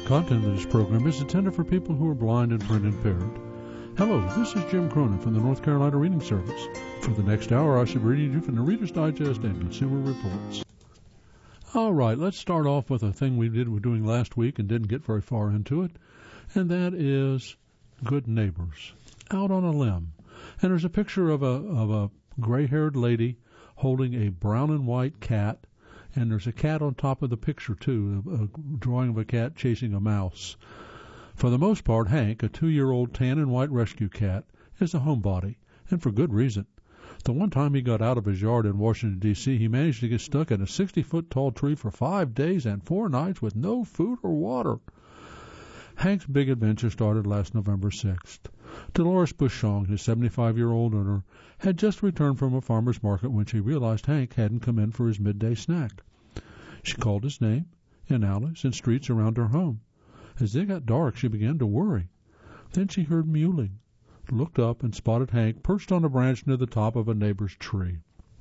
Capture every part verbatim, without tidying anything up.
content of this program is intended for people who are blind and print impaired. Hello, this is Jim Cronin from the North Carolina Reading Service. For the next hour, I shall be reading you from the Reader's Digest and Consumer Reports. All right, let's start off with a thing we did we're doing last week and didn't get very far into it, and that is Good Neighbors. Out on a limb. And there's a picture of a of a gray-haired lady holding a brown and white cat, and there's a cat on top of the picture, too, a, a drawing of a cat chasing a mouse. For the most part, Hank, a two-year-old tan and white rescue cat, is a homebody, and for good reason. The one time he got out of his yard in Washington, D C, he managed to get stuck in a sixty-foot-tall tree for five days and four nights with no food or water. Hank's big adventure started last November sixth. Dolores Bushong, his seventy-five-year-old owner, had just returned from a farmer's market when she realized Hank hadn't come in for his midday snack. She called his name in alleys and streets around her home. As they got dark, she began to worry. Then she heard mewling, looked up, and spotted Hank perched on a branch near the top of a neighbor's tree.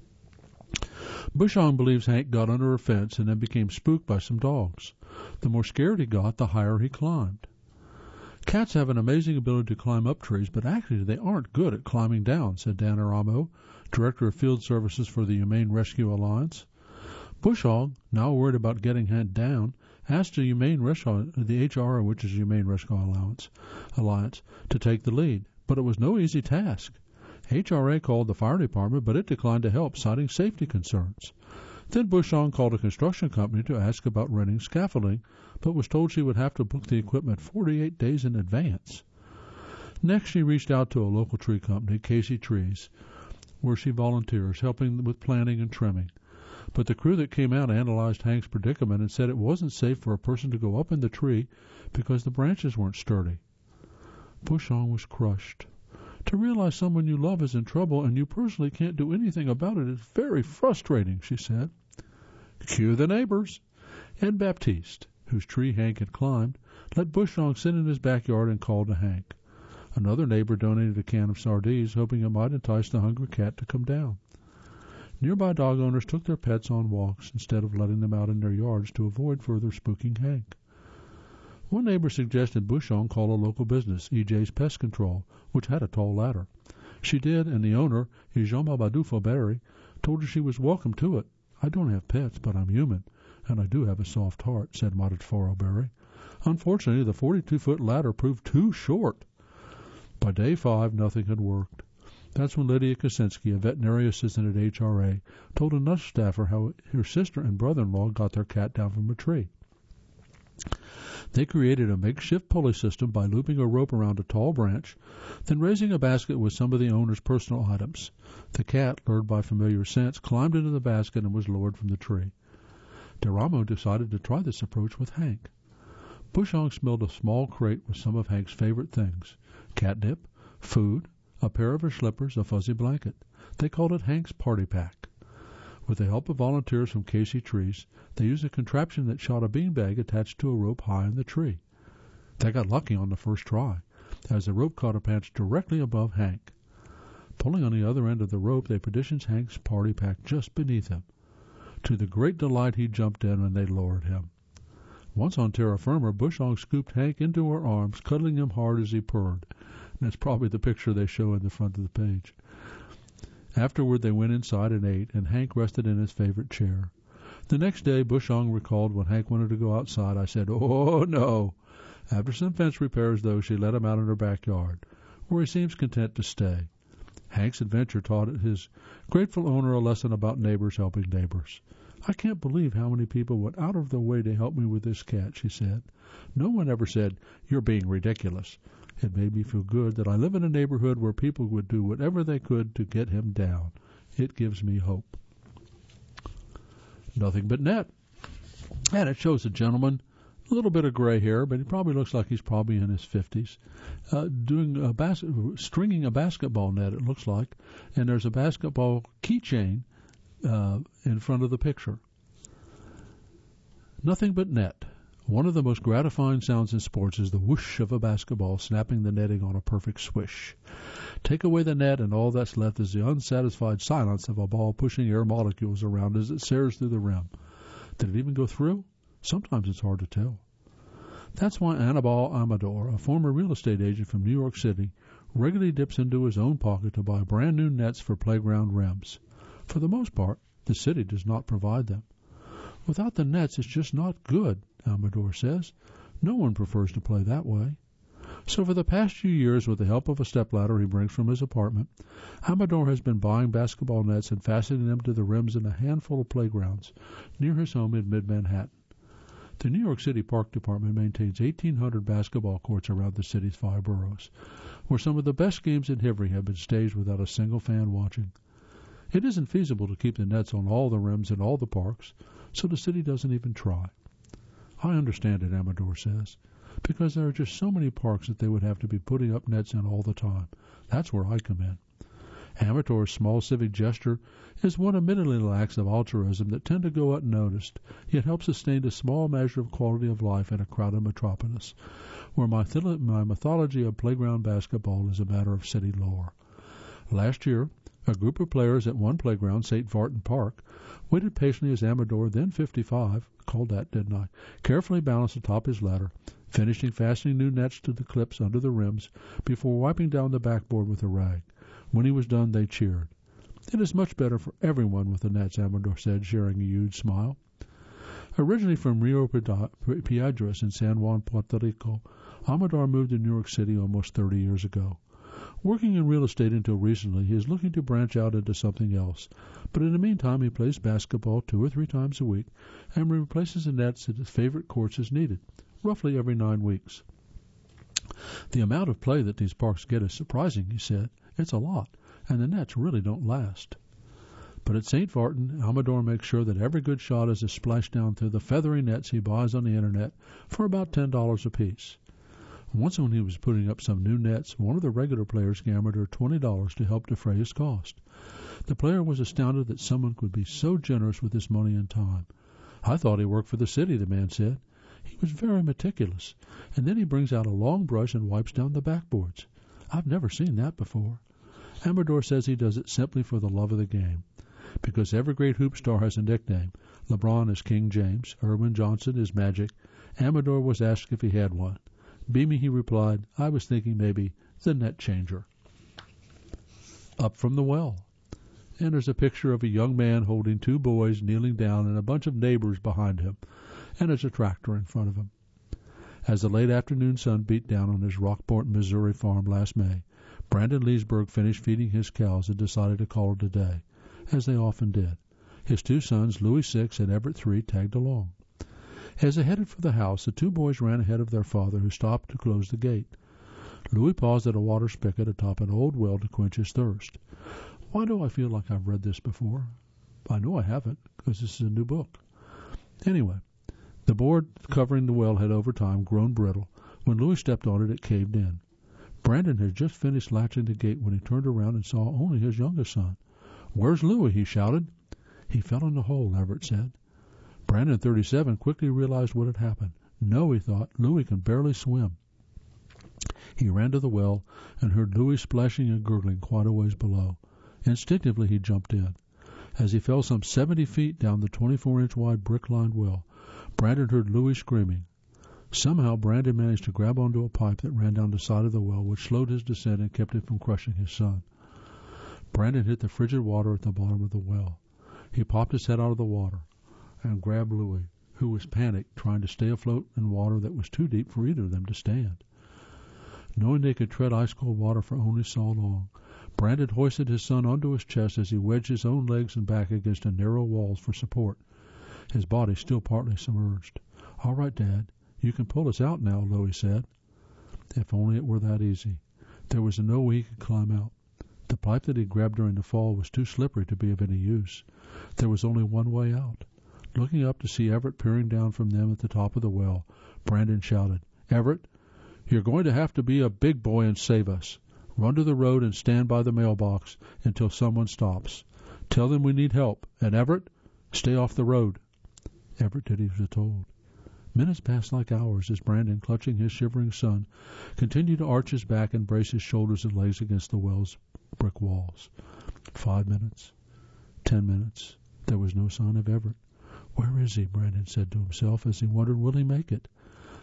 Bushong believes Hank got under a fence and then became spooked by some dogs. The more scared he got, the higher he climbed. Cats have an amazing ability to climb up trees, but actually they aren't good at climbing down, said Dan Aramo, Director of Field Services for the Humane Rescue Alliance. Bushong, now worried about getting Hank down, asked the Humane Rescue, the H R A, which is Humane Rescue Alliance, Alliance, to take the lead, but it was no easy task. H R A called the fire department, but it declined to help, citing safety concerns. Then Bushong called a construction company to ask about renting scaffolding, but was told she would have to book the equipment forty-eight days in advance. Next, she reached out to a local tree company, Casey Trees, where she volunteers, helping with planting and trimming. But the crew that came out analyzed Hank's predicament and said it wasn't safe for a person to go up in the tree because the branches weren't sturdy. Bushong was crushed. To realize someone you love is in trouble and you personally can't do anything about it is very frustrating, she said. Cue the neighbors. Ed Baptiste, whose tree Hank had climbed, let Bushong sit in his backyard and called to Hank. Another neighbor donated a can of sardines, hoping it might entice the hungry cat to come down. Nearby dog owners took their pets on walks instead of letting them out in their yards to avoid further spooking Hank. One neighbor suggested Bushong call a local business, E J's Pest Control, which had a tall ladder. She did, and the owner, Ijoma Badufo Berry, told her she was welcome to it. I don't have pets, but I'm human, and I do have a soft heart, said Modiforo Berry. Unfortunately, the forty-two-foot ladder proved too short. By day five, nothing had worked. That's when Lydia Kosinski, a veterinary assistant at H R A, told another staffer how her sister and brother-in-law got their cat down from a tree. They created a makeshift pulley system by looping a rope around a tall branch, then raising a basket with some of the owner's personal items. The cat, lured by familiar scents, climbed into the basket and was lowered from the tree. Deramo decided to try this approach with Hank. Bushong smelled a small crate with some of Hank's favorite things: catnip, food, a pair of her slippers, a fuzzy blanket. They called it Hank's Party Pack. With the help of volunteers from Casey Trees, they used a contraption that shot a beanbag attached to a rope high in the tree. They got lucky on the first try, as the rope caught a patch directly above Hank. Pulling on the other end of the rope, they positioned Hank's party pack just beneath him. To the great delight, he jumped in and they lowered him. Once on terra firma, Bushong scooped Hank into her arms, cuddling him hard as he purred. And that's probably the picture they show in the front of the page. Afterward, they went inside and ate, and Hank rested in his favorite chair. The next day, Bushong recalled when Hank wanted to go outside, I said, "Oh, no." After some fence repairs, though, she let him out in her backyard, where he seems content to stay. Hank's adventure taught his grateful owner a lesson about neighbors helping neighbors. "I can't believe how many people went out of their way to help me with this cat," she said. "No one ever said, 'You're being ridiculous.' It made me feel good that I live in a neighborhood where people would do whatever they could to get him down. It gives me hope." Nothing But Net. And it shows a gentleman, a little bit of gray hair, but he probably looks like he's probably in his fifties, uh, doing a bas- stringing a basketball net, it looks like, and there's a basketball keychain uh, in front of the picture. Nothing but net. One of the most gratifying sounds in sports is the whoosh of a basketball snapping the netting on a perfect swish. Take away the net, and all that's left is the unsatisfied silence of a ball pushing air molecules around as it sails through the rim. Did it even go through? Sometimes it's hard to tell. That's why Anibal Amador, a former real estate agent from New York City, regularly dips into his own pocket to buy brand new nets for playground rims. For the most part, the city does not provide them. Without the nets, it's just not good, Amador says. No one prefers to play that way. So for the past few years, with the help of a stepladder he brings from his apartment, Amador has been buying basketball nets and fastening them to the rims in a handful of playgrounds near his home in mid-Manhattan. The New York City Park Department maintains eighteen hundred basketball courts around the city's five boroughs, where some of the best games in history have been staged without a single fan watching. It isn't feasible to keep the nets on all the rims in all the parks, so the city doesn't even try. I understand it, Amador says, because there are just so many parks that they would have to be putting up nets in all the time. That's where I come in. Amador's small civic gesture is one of many little acts of altruism that tend to go unnoticed, yet help sustain a small measure of quality of life in a crowded metropolis, where my, th- my mythology of playground basketball is a matter of city lore. Last year, a group of players at one playground, Saint Vartan Park, waited patiently as Amador, then fifty-five, called that, didn't I, carefully balanced atop his ladder, finishing fastening new nets to the clips under the rims before wiping down the backboard with a rag. When he was done, they cheered. It is much better for everyone with the nets, Amador said, sharing a huge smile. Originally from Rio Piedras in San Juan, Puerto Rico, Amador moved to New York City almost thirty years ago. Working in real estate until recently, he is looking to branch out into something else, but in the meantime he plays basketball two or three times a week and replaces the nets at his favorite courts as needed, roughly every nine weeks. The amount of play that these parks get is surprising, he said. It's a lot, and the nets really don't last. But at Saint Vartan, Amador makes sure that every good shot is a splashdown through the feathery nets he buys on the internet for about ten dollars apiece. Once when he was putting up some new nets, one of the regular players gave Amador twenty dollars to help defray his cost. The player was astounded that someone could be so generous with his money and time. I thought he worked for the city, the man said. He was very meticulous, and then he brings out a long brush and wipes down the backboards. I've never seen that before. Amador says he does it simply for the love of the game. Because every great hoop star has a nickname. LeBron is King James, Irwin Johnson is Magic. Amador was asked if he had one. Beaming, he replied, I was thinking maybe the net changer. Up from the well. And there's a picture of a young man holding two boys kneeling down and a bunch of neighbors behind him. And there's a tractor in front of him. As the late afternoon sun beat down on his Rockport, Missouri farm last May, Brandon Leesburg finished feeding his cows and decided to call it a day, as they often did. His two sons, Louis six and Everett three, tagged along. As they headed for the house, the two boys ran ahead of their father, who stopped to close the gate. Louis paused at a water spigot atop an old well to quench his thirst. Why do I feel like I've read this before? I know I haven't, because this is a new book. Anyway, the board covering the well had over time grown brittle. When Louis stepped on it, it caved in. Brandon had just finished latching the gate when he turned around and saw only his youngest son. Where's Louis? He shouted. He fell in the hole, Everett said. Brandon, thirty-seven, quickly realized what had happened. No, he thought, Louis can barely swim. He ran to the well and heard Louis splashing and gurgling quite a ways below. Instinctively, he jumped in. As he fell some seventy feet down the twenty-four inch wide brick-lined well, Brandon heard Louis screaming. Somehow, Brandon managed to grab onto a pipe that ran down the side of the well, which slowed his descent and kept him from crushing his son. Brandon hit the frigid water at the bottom of the well. He popped his head out of the water and grabbed Louis, who was panicked, trying to stay afloat in water that was too deep for either of them to stand. Knowing they could tread ice-cold water for only so long, Brandon hoisted his son onto his chest as he wedged his own legs and back against the narrow walls for support, his body still partly submerged. All right, Dad, you can pull us out now, Louis said. If only it were that easy. There was no way he could climb out. The pipe that he grabbed during the fall was too slippery to be of any use. There was only one way out. Looking up to see Everett peering down from them at the top of the well, Brandon shouted, Everett, you're going to have to be a big boy and save us. Run to the road and stand by the mailbox until someone stops. Tell them we need help. And Everett, stay off the road. Everett did as he was told. Minutes passed like hours as Brandon, clutching his shivering son, continued to arch his back and brace his shoulders and legs against the well's brick walls. Five minutes. Ten minutes. There was no sign of Everett. Where is he? Brandon said to himself as he wondered, will he make it?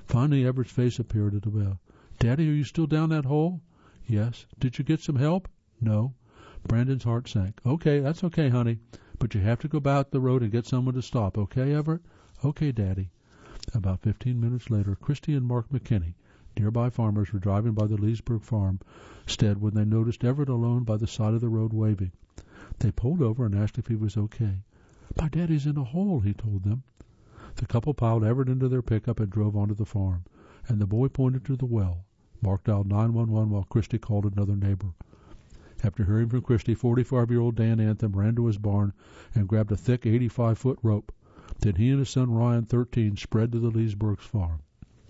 Finally, Everett's face appeared at the well. "Daddy, are you still down that hole?" "Yes." "Did you get some help?" "No." Brandon's heart sank. "Okay, that's okay, honey. But you have to go back the road and get someone to stop. Okay, Everett?" "Okay, Daddy." About fifteen minutes later, Christy and Mark McKinney, nearby farmers, were driving by the Leesburg farmstead when they noticed Everett alone by the side of the road waving. They pulled over and asked if he was okay. "My daddy's in a hole," he told them. The couple piled Everett into their pickup and drove onto the farm, and the boy pointed to the well. Mark dialed nine one one while Christy called another neighbor. After hearing from Christy, forty-five-year-old Dan Anthem ran to his barn and grabbed a thick eighty-five-foot rope. Then he and his son Ryan, thirteen, spread to the Leesburgs farm.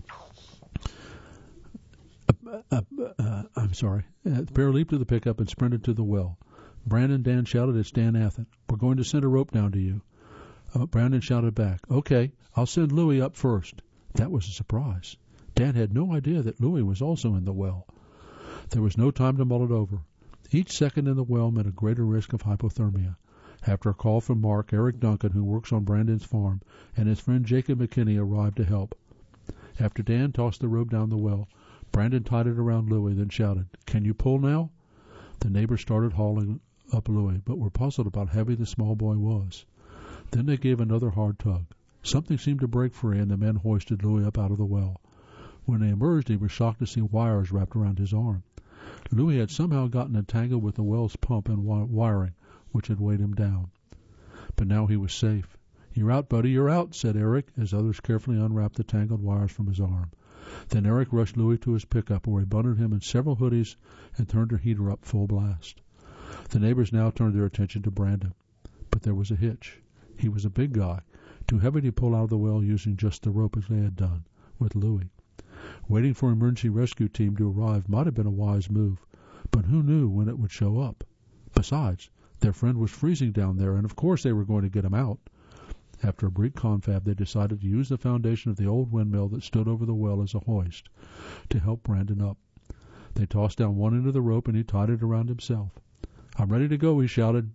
Uh, uh, uh, I'm sorry. Uh, the pair leaped to the pickup and sprinted to the well. Brandon, Dan shouted, "It's Dan Anthem. We're going to send a rope down to you." Uh, Brandon shouted back, "Okay, I'll send Louie up first." That was a surprise. Dan had no idea that Louie was also in the well. There was no time to mull it over. Each second in the well meant a greater risk of hypothermia. After a call from Mark, Eric Duncan, who works on Brandon's farm, and his friend Jacob McKinney arrived to help. After Dan tossed the rope down the well, Brandon tied it around Louie, then shouted, "Can you pull now?" The neighbors started hauling up Louie, but were puzzled about how heavy the small boy was. Then they gave another hard tug. Something seemed to break free, and the men hoisted Louie up out of the well. When they emerged, he was shocked to see wires wrapped around his arm. Louie had somehow gotten entangled with the well's pump and wiring, which had weighed him down. But now he was safe. "You're out, buddy, you're out," said Eric, as others carefully unwrapped the tangled wires from his arm. Then Eric rushed Louie to his pickup, where he bundled him in several hoodies and turned the heater up full blast. The neighbors now turned their attention to Brandon. But there was a hitch. He was a big guy, too heavy to pull out of the well using just the rope as they had done with Louie. Waiting for an emergency rescue team to arrive might have been a wise move, but who knew when it would show up? Besides, their friend was freezing down there, and of course they were going to get him out. After a brief confab, they decided to use the foundation of the old windmill that stood over the well as a hoist to help Brandon up. They tossed down one end of the rope, and he tied it around himself. "I'm ready to go," he shouted.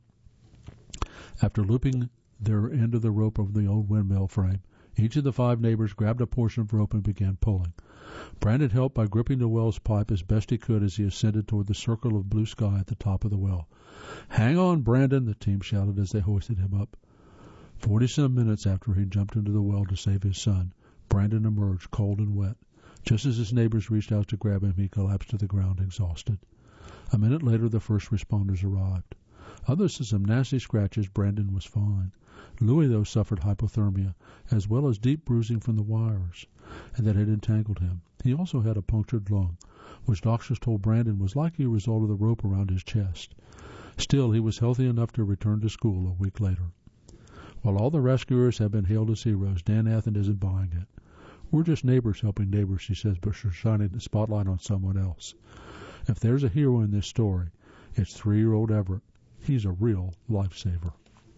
After looping their end of the rope over the old windmill frame, each of the five neighbors grabbed a portion of rope and began pulling. Brandon helped by gripping the well's pipe as best he could as he ascended toward the circle of blue sky at the top of the well. "Hang on, Brandon," the team shouted as they hoisted him up. Forty-some minutes after he jumped into the well to save his son, Brandon emerged cold and wet. Just as his neighbors reached out to grab him, he collapsed to the ground exhausted. A minute later, the first responders arrived. Other than some nasty scratches, Brandon was fine. Louie, though, suffered hypothermia, as well as deep bruising from the wires and that had entangled him. He also had a punctured lung, which doctors told Brandon was likely a result of the rope around his chest. Still, he was healthy enough to return to school a week later. While all the rescuers have been hailed as heroes, Dan Athen isn't buying it. "We're just neighbors helping neighbors," she says, but she's shining the spotlight on someone else. If there's a hero in this story, it's three-year-old Everett. He's a real lifesaver.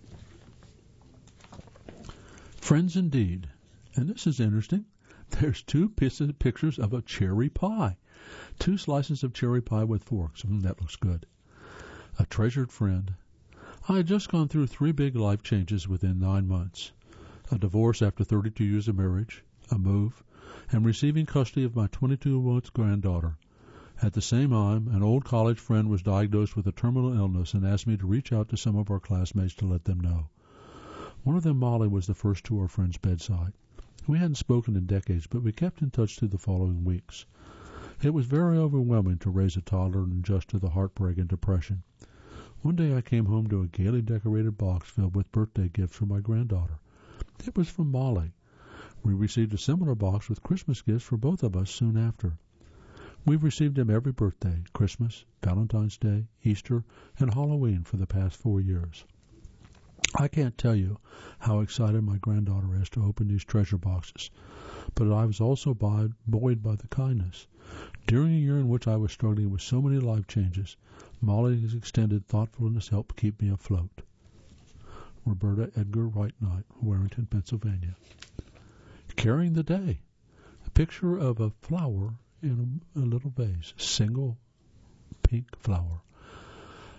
Friends indeed. And this is interesting. There's two pieces, pictures of a cherry pie. Two slices of cherry pie with forks. Mm, that looks good. A treasured friend. I had just gone through three big life changes within nine months. A divorce after thirty-two years of marriage, a move, and receiving custody of my twenty-two-month granddaughter. At the same time, an old college friend was diagnosed with a terminal illness and asked me to reach out to some of our classmates to let them know. One of them, Molly, was the first to our friend's bedside. We hadn't spoken in decades, but we kept in touch through the following weeks. It was very overwhelming to raise a toddler and adjust to the heartbreak and depression. One day I came home to a gaily decorated box filled with birthday gifts for my granddaughter. It was from Molly. We received a similar box with Christmas gifts for both of us soon after. We've received them every birthday, Christmas, Valentine's Day, Easter, and Halloween for the past four years. I can't tell you how excited my granddaughter is to open these treasure boxes, but I was also buoyed by the kindness. During a year in which I was struggling with so many life changes, Molly's extended thoughtfulness helped keep me afloat. Roberta Edgar Wright Knight, Warrington, Pennsylvania. Carrying the day. A picture of a flower in a, a little vase, single pink flower.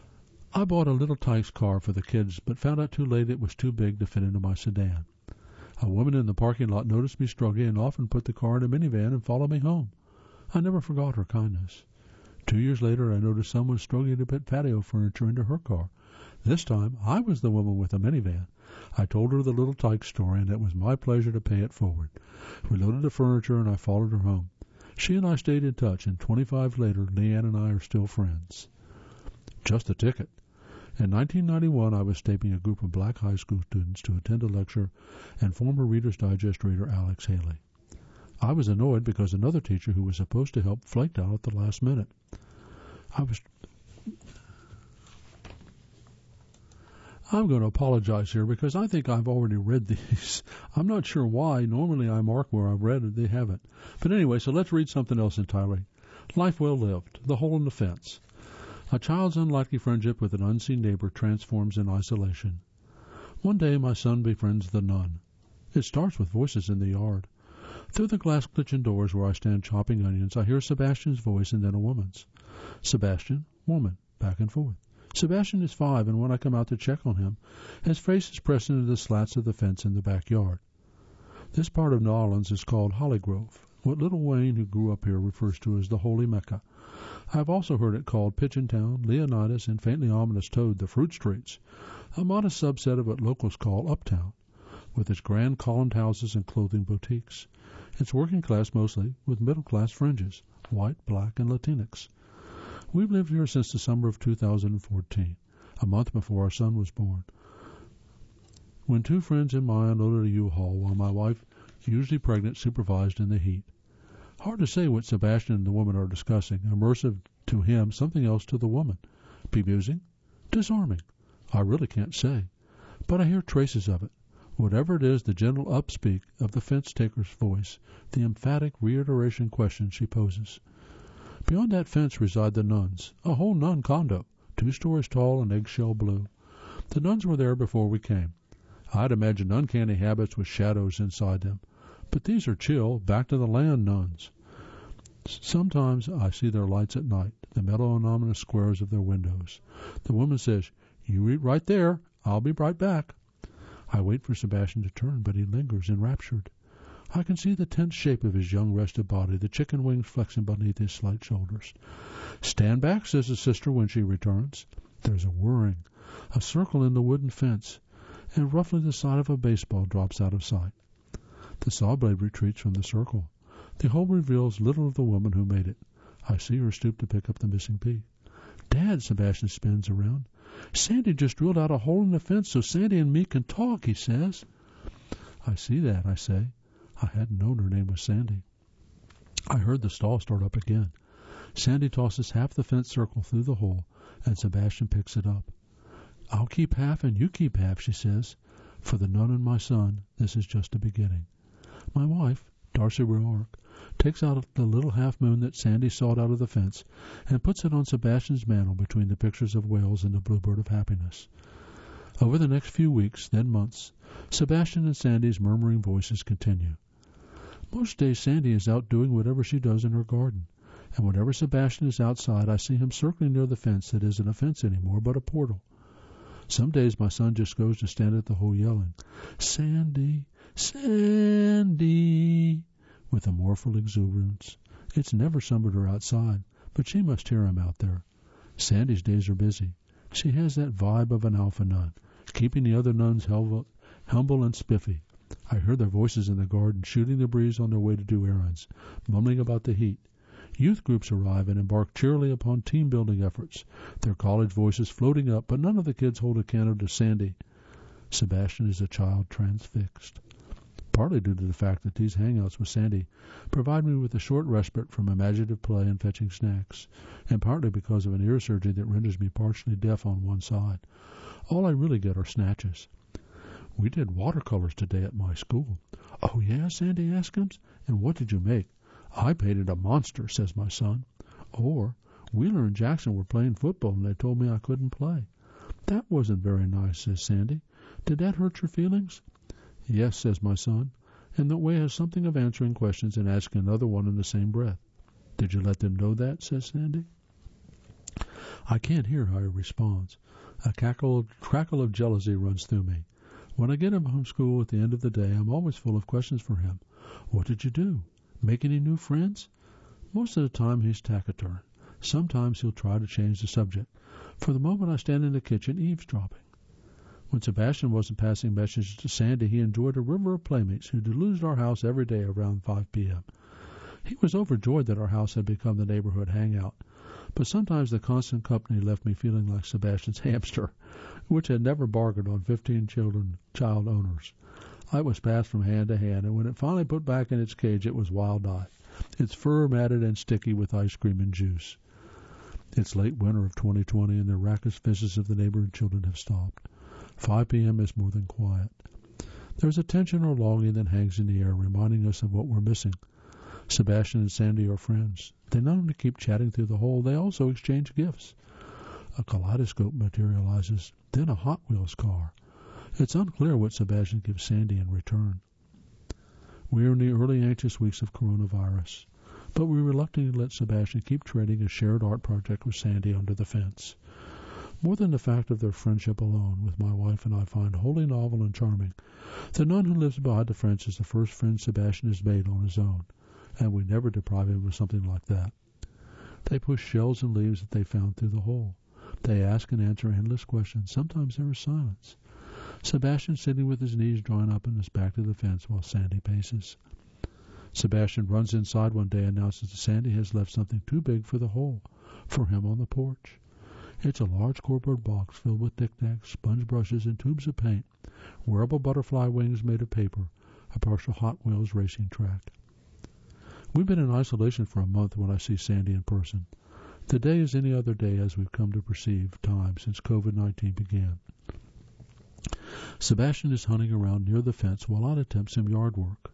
I bought a little Tikes car for the kids, but found out too late it was too big to fit into my sedan. A woman in the parking lot noticed me struggling and often put the car in a minivan and followed me home. I never forgot her kindness. Two years later, I noticed someone struggling to put patio furniture into her car. This time, I was the woman with the minivan. I told her the little tyke story, and it was my pleasure to pay it forward. We loaded the furniture, and I followed her home. She and I stayed in touch, and twenty-five later, Leanne and I are still friends. Just a ticket. In nineteen ninety-one, I was taping a group of black high school students to attend a lecture and former Reader's Digest reader Alex Haley. I was annoyed because another teacher who was supposed to help flaked out at the last minute. I was... I'm going to apologize here because I think I've already read these. I'm not sure why. Normally I mark where I've read it. They haven't. But anyway, so let's read something else entirely. Life Well Lived, The Hole in the Fence. A child's unlikely friendship with an unseen neighbor transforms in isolation. One day my son befriends the nun. It starts with voices in the yard. Through the glass kitchen doors where I stand chopping onions, I hear Sebastian's voice and then a woman's. Sebastian, woman, back and forth. Sebastian is five, and when I come out to check on him, his face is pressed into the slats of the fence in the backyard. This part of New Orleans is called Hollygrove, what Little Wayne, who grew up here, refers to as the Holy Mecca. I have also heard it called Pigeon Town, Leonidas, and faintly ominous Toad, the Fruit Streets, a modest subset of what locals call Uptown, with its grand columned houses and clothing boutiques. It's working class mostly, with middle class fringes, white, black, and Latinx. We've lived here since the summer of two thousand fourteen, a month before our son was born. When two friends and I unloaded a U-Haul while my wife, usually pregnant, supervised in the heat. Hard to say what Sebastian and the woman are discussing. Immersive to him, something else to the woman. Bemusing? Disarming? I really can't say. But I hear traces of it. Whatever it is, the gentle upspeak of the fence-taker's voice, the emphatic reiteration question she poses. Beyond that fence reside the nuns, a whole nun condo, two stories tall and eggshell blue. The nuns were there before we came. I'd imagined uncanny habits with shadows inside them, but these are chill, back-to-the-land nuns. Sometimes I see their lights at night, the metal and ominous squares of their windows. The woman says, "You eat right there. I'll be right back." I wait for Sebastian to turn, but he lingers, enraptured. I can see the tense shape of his young, rested body, the chicken wings flexing beneath his slight shoulders. "Stand back," says the sister when she returns. There's a whirring, a circle in the wooden fence, and roughly the side of a baseball drops out of sight. The saw blade retreats from the circle. The hole reveals little of the woman who made it. I see her stoop to pick up the missing piece. "Dad," Sebastian spins around. "Sandy just drilled out a hole in the fence so Sandy and me can talk," he says. "I see that," I say. I hadn't known her name was Sandy. I heard the stall start up again. Sandy tosses half the fence circle through the hole, and Sebastian picks it up. "I'll keep half and you keep half," she says. "For the nun and my son, this is just a beginning." My wife, Darcy Roark, takes out the little half-moon that Sandy sawed out of the fence and puts it on Sebastian's mantel between the pictures of whales and the bluebird of happiness. Over the next few weeks, then months, Sebastian and Sandy's murmuring voices continue. Most days Sandy is out doing whatever she does in her garden, and whenever Sebastian is outside, I see him circling near the fence that isn't a fence anymore, but a portal. Some days my son just goes to stand at the hole yelling, "Sandy, Sandy," with a mournful exuberance. It's never summered her outside, but she must hear him out there. Sandy's days are busy. She has that vibe of an alpha nun, keeping the other nuns humble and spiffy. I hear their voices in the garden, shooting the breeze on their way to do errands, mumbling about the heat. Youth groups arrive and embark cheerily upon team-building efforts, their college voices floating up, but none of the kids hold a candle to Sandy. Sebastian is a child transfixed. Partly due to the fact that these hangouts with Sandy provide me with a short respite from imaginative play and fetching snacks, and partly because of an ear surgery that renders me partially deaf on one side. All I really get are snatches. "We did watercolors today at my school." "Oh, yeah?" Sandy asks. "And what did you make?" "I painted a monster," says my son. Or, "Wheeler and Jackson were playing football and they told me I couldn't play." "That wasn't very nice," says Sandy. "Did that hurt your feelings?" "Yes," says my son, and the way has something of answering questions and asking another one in the same breath. "Did you let them know that?" says Sandy. I can't hear how he responds. A cackle, crackle of jealousy runs through me. When I get him home from school at the end of the day, I'm always full of questions for him. What did you do? Make any new friends? Most of the time he's taciturn. Sometimes he'll try to change the subject. For the moment I stand in the kitchen eavesdropping. When Sebastian wasn't passing messages to Sandy, he enjoyed a river of playmates who deluged our house every day around five p.m. He was overjoyed that our house had become the neighborhood hangout, but sometimes the constant company left me feeling like Sebastian's hamster, which had never bargained on fifteen children, child owners. I was passed from hand to hand, and when it finally put back in its cage, it was wild-eyed, its fur matted and sticky with ice cream and juice. It's late winter of twenty twenty, and the raucous visits of the neighboring children have stopped. five p.m. is more than quiet. There's a tension or longing that hangs in the air, reminding us of what we're missing. Sebastian and Sandy are friends. They not only keep chatting through the hole, they also exchange gifts. A kaleidoscope materializes, then a Hot Wheels car. It's unclear what Sebastian gives Sandy in return. We are in the early anxious weeks of coronavirus, but we reluctantly let Sebastian keep trading a shared art project with Sandy under the fence. More than the fact of their friendship alone, with my wife and I find wholly novel and charming, the nun who lives behind the fence is the first friend Sebastian has made on his own, and we never deprive him of something like that. They push shells and leaves that they found through the hole. They ask and answer endless questions. Sometimes there is silence. Sebastian sitting with his knees drawn up and his back to the fence while Sandy paces. Sebastian runs inside one day and announces that Sandy has left something too big for the hole, for him on the porch. It's a large cardboard box filled with knickknacks, sponge brushes, and tubes of paint, wearable butterfly wings made of paper, a partial Hot Wheels racing track. We've been in isolation for a month when I see Sandy in person. The day is any other day as we've come to perceive time since covid nineteen began. Sebastian is hunting around near the fence while I attempt some yard work.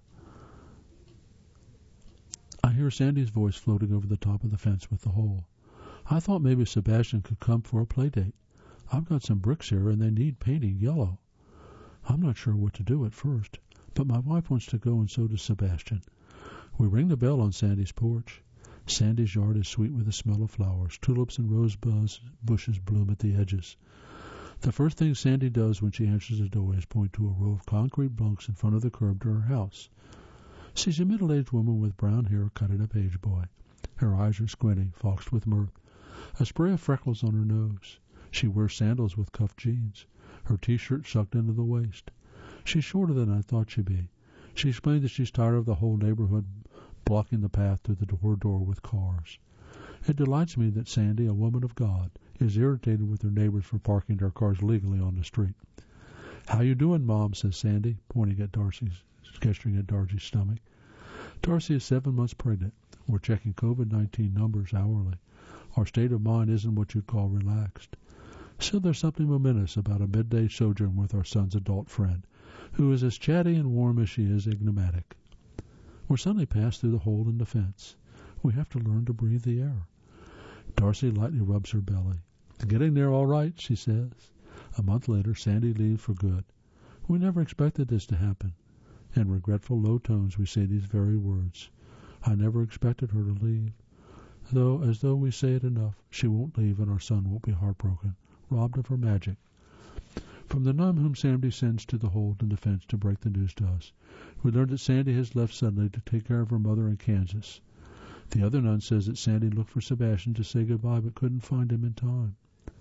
I hear Sandy's voice floating over the top of the fence with the hole. I thought maybe Sebastian could come for a play date. I've got some bricks here and they need painting yellow. I'm not sure what to do at first, but my wife wants to go and so does Sebastian. We ring the bell on Sandy's porch. Sandy's yard is sweet with the smell of flowers. Tulips and rose bushes bloom at the edges. The first thing Sandy does when she enters the door is point to a row of concrete blocks in front of the curb to her house. She's a middle-aged woman with brown hair cut at a page boy. Her eyes are squinty, foxed with mirth. A spray of freckles on her nose. She wears sandals with cuffed jeans. Her T-shirt sucked into the waist. She's shorter than I thought she'd be. She explained that she's tired of the whole neighborhood blocking the path to the door door with cars. It delights me that Sandy, a woman of God, is irritated with her neighbors for parking their cars legally on the street. "How you doing, Mom?" says Sandy, pointing at Darcy's, gesturing at Darcy's stomach. Darcy is seven months pregnant. We're checking covid nineteen numbers hourly. Our state of mind isn't what you'd call relaxed. Still, there's something momentous about a midday sojourn with our son's adult friend, who is as chatty and warm as she is enigmatic. We're suddenly passed through the hole in the fence. We have to learn to breathe the air. Darcy lightly rubs her belly. "Getting there all right," she says. A month later, Sandy leaves for good. We never expected this to happen. In regretful low tones, we say these very words. I never expected her to leave. Though, as though we say it enough, she won't leave and our son won't be heartbroken, robbed of her magic. From the nun whom Sandy sends to the hole in the fence to break the news to us, we learn that Sandy has left suddenly to take care of her mother in Kansas. The other nun says that Sandy looked for Sebastian to say goodbye but couldn't find him in time.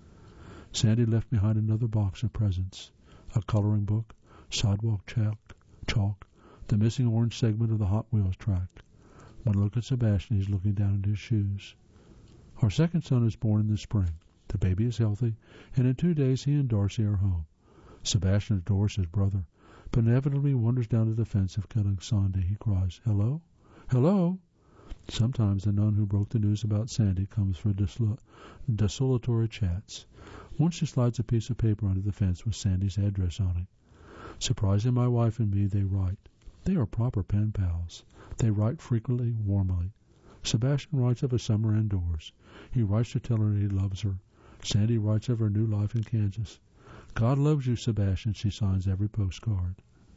Sandy left behind another box of presents, a coloring book, sidewalk chalk, chalk, the missing orange segment of the Hot Wheels track. When I look at Sebastian, he's looking down at his shoes. Our second son is born in the spring. The baby is healthy, and in two days he and Darcy are home. Sebastian adores his brother, but inevitably wanders down to the fence of killing Sandy. He cries, "Hello? Hello?" Sometimes the nun who broke the news about Sandy comes for desol- desultory chats. Once she slides a piece of paper under the fence with Sandy's address on it. Surprising my wife and me, they write. They are proper pen pals. They write frequently, warmly. Sebastian writes of a summer indoors. He writes to tell her he loves her. Sandy writes of her new life in Kansas. "God loves you, Sebastian," she signs every postcard.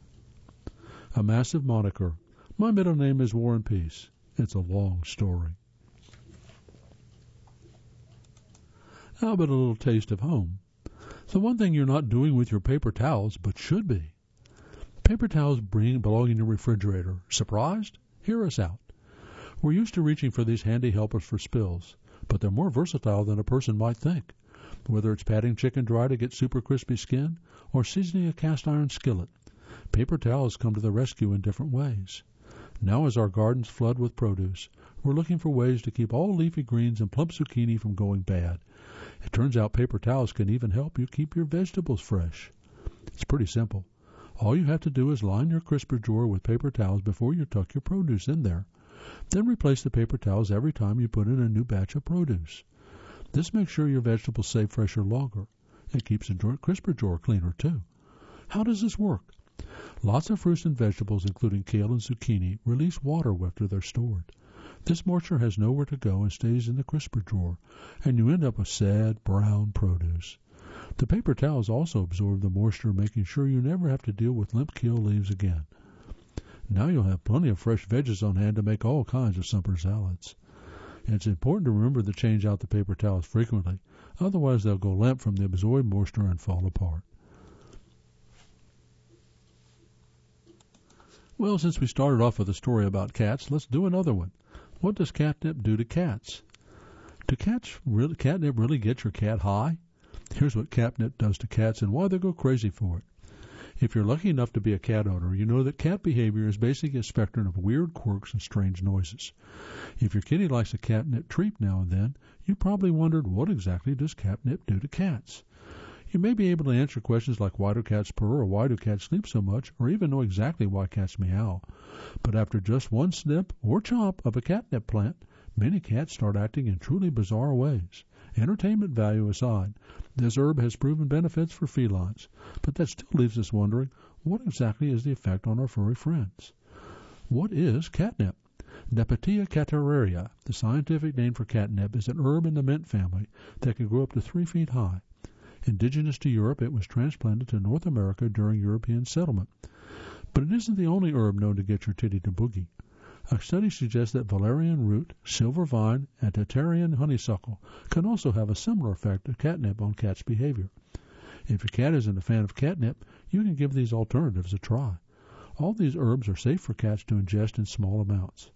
A massive moniker. My middle name is War and Peace. It's a long story. How about a little taste of home? The one thing you're not doing with your paper towels, but should be. Paper towels bring, belong in your refrigerator. Surprised? Hear us out. We're used to reaching for these handy helpers for spills, but they're more versatile than a person might think. Whether it's patting chicken dry to get super crispy skin or seasoning a cast iron skillet, paper towels come to the rescue in different ways. Now as our gardens flood with produce, we're looking for ways to keep all leafy greens and plump zucchini from going bad. It turns out paper towels can even help you keep your vegetables fresh. It's pretty simple. All you have to do is line your crisper drawer with paper towels before you tuck your produce in there. Then replace the paper towels every time you put in a new batch of produce. This makes sure your vegetables stay fresher longer. It keeps the crisper drawer cleaner too. How does this work? Lots of fruits and vegetables, including kale and zucchini, release water after they're stored. This moisture has nowhere to go and stays in the crisper drawer, and you end up with sad, brown produce. The paper towels also absorb the moisture, making sure you never have to deal with limp kale leaves again. Now you'll have plenty of fresh veggies on hand to make all kinds of summer salads. And it's important to remember to change out the paper towels frequently, otherwise they'll go limp from the absorbed moisture and fall apart. Well, since we started off with a story about cats, let's do another one. What does catnip do to cats? Do cats really, catnip really get your cat high? Here's what catnip does to cats and why they go crazy for it. If you're lucky enough to be a cat owner, you know that cat behavior is basically a spectrum of weird quirks and strange noises. If your kitty likes a catnip treat now and then, you probably wondered, what exactly does catnip do to cats? You may be able to answer questions like why do cats purr or why do cats sleep so much, or even know exactly why cats meow. But after just one snip or chomp of a catnip plant, many cats start acting in truly bizarre ways. Entertainment value aside, this herb has proven benefits for felines, but that still leaves us wondering, what exactly is the effect on our furry friends? What is catnip? Nepetia catararia, the scientific name for catnip, is an herb in the mint family that can grow up to three feet high. Indigenous to Europe, it was transplanted to North America during European settlement. But it isn't the only herb known to get your titty to boogie. A study suggests that valerian root, silver vine, and Tatarian honeysuckle can also have a similar effect of catnip on cats' behavior. If your cat isn't a fan of catnip, you can give these alternatives a try. All these herbs are safe for cats to ingest in small amounts.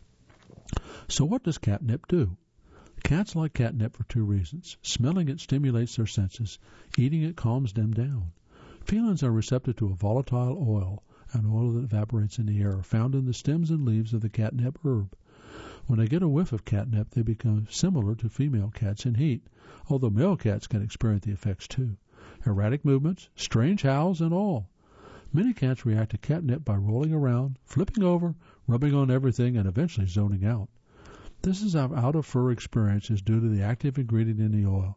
So what does catnip do? Cats like catnip for two reasons. Smelling it stimulates their senses. Eating it calms them down. Felines are receptive to a volatile oil, an oil that evaporates in the air, found in the stems and leaves of the catnip herb. When they get a whiff of catnip, they become similar to female cats in heat, although male cats can experience the effects too. Erratic movements, strange howls, and all. Many cats react to catnip by rolling around, flipping over, rubbing on everything, and eventually zoning out. This is our out-of-fur experience is due to the active ingredient in the oil,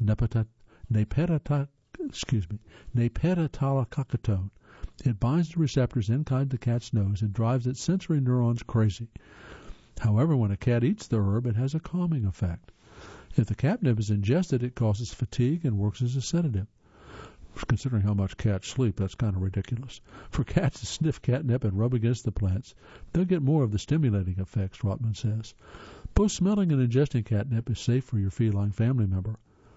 nepentala, excuse me, nepentalacoccatone. It binds the receptors inside the cat's nose and drives its sensory neurons crazy. However, when a cat eats the herb, it has a calming effect. If the catnip is ingested, it causes fatigue and works as a sedative. Considering how much cats sleep, that's kind of ridiculous. For cats to sniff catnip and rub against the plants, they'll get more of the stimulating effects, Rotman says. Both smelling and ingesting catnip is safe for your feline family member.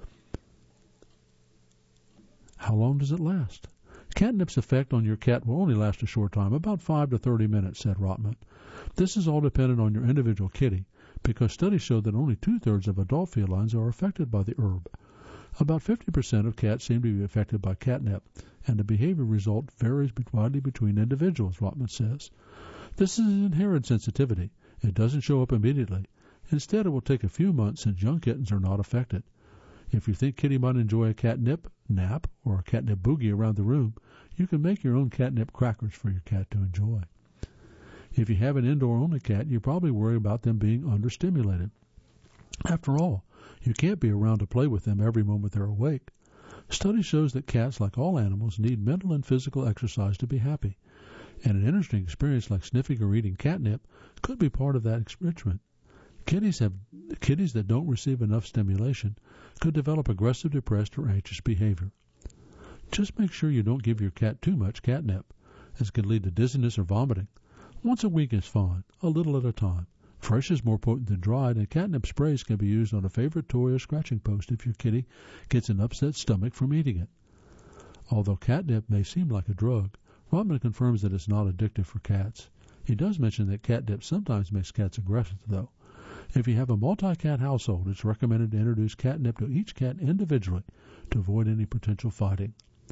How long does it last? Catnip's effect on your cat will only last a short time, about five to thirty minutes, said Rotman. This is all dependent on your individual kitty, because studies show that only two-thirds of adult felines are affected by the herb. About fifty percent of cats seem to be affected by catnip, and the behavior result varies widely between individuals, Rotman says. This is an inherent sensitivity. It doesn't show up immediately. Instead, it will take a few months since young kittens are not affected. If you think kitty might enjoy a catnip nap or a catnip boogie around the room, you can make your own catnip crackers for your cat to enjoy. If you have an indoor-only cat, you probably worry about them being understimulated. After all, you can't be around to play with them every moment they're awake. Study shows that cats, like all animals, need mental and physical exercise to be happy, and an interesting experience like sniffing or eating catnip could be part of that enrichment. Kitties have kitties that don't receive enough stimulation could develop aggressive, depressed, or anxious behavior. Just make sure you don't give your cat too much catnip, as it can lead to dizziness or vomiting. Once a week is fine, a little at a time. Fresh is more potent than dried, and catnip sprays can be used on a favorite toy or scratching post if your kitty gets an upset stomach from eating it. Although catnip may seem like a drug, Rodman confirms that it's not addictive for cats. He does mention that cat dip sometimes makes cats aggressive, though. If you have a multi-cat household, it's recommended to introduce catnip to each cat individually to avoid any potential fighting.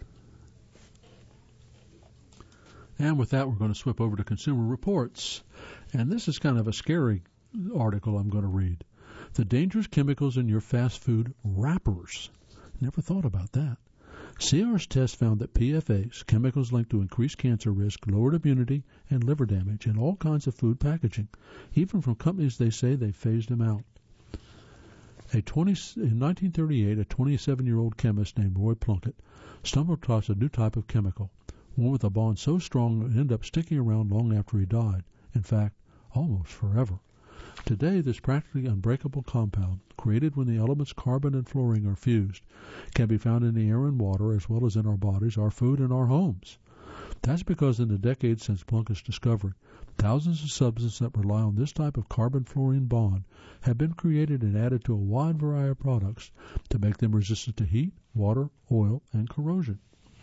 And with that, we're going to swip over to Consumer Reports. And this is kind of a scary article I'm going to read. The dangerous chemicals in your fast food wrappers. Never thought about that. C R's test found that P F As, chemicals linked to increased cancer risk, lowered immunity, and liver damage in all kinds of food packaging, even from companies they say they phased them out. A twenty, in nineteen thirty-eight, a twenty-seven-year-old chemist named Roy Plunkett stumbled across a new type of chemical, one with a bond so strong it ended up sticking around long after he died, in fact, almost forever. Today, this practically unbreakable compound, created when the elements carbon and fluorine are fused, can be found in the air and water as well as in our bodies, our food, and our homes. That's because in the decades since Plunkett's discovery, thousands of substances that rely on this type of carbon-fluorine bond have been created and added to a wide variety of products to make them resistant to heat, water, oil, and corrosion.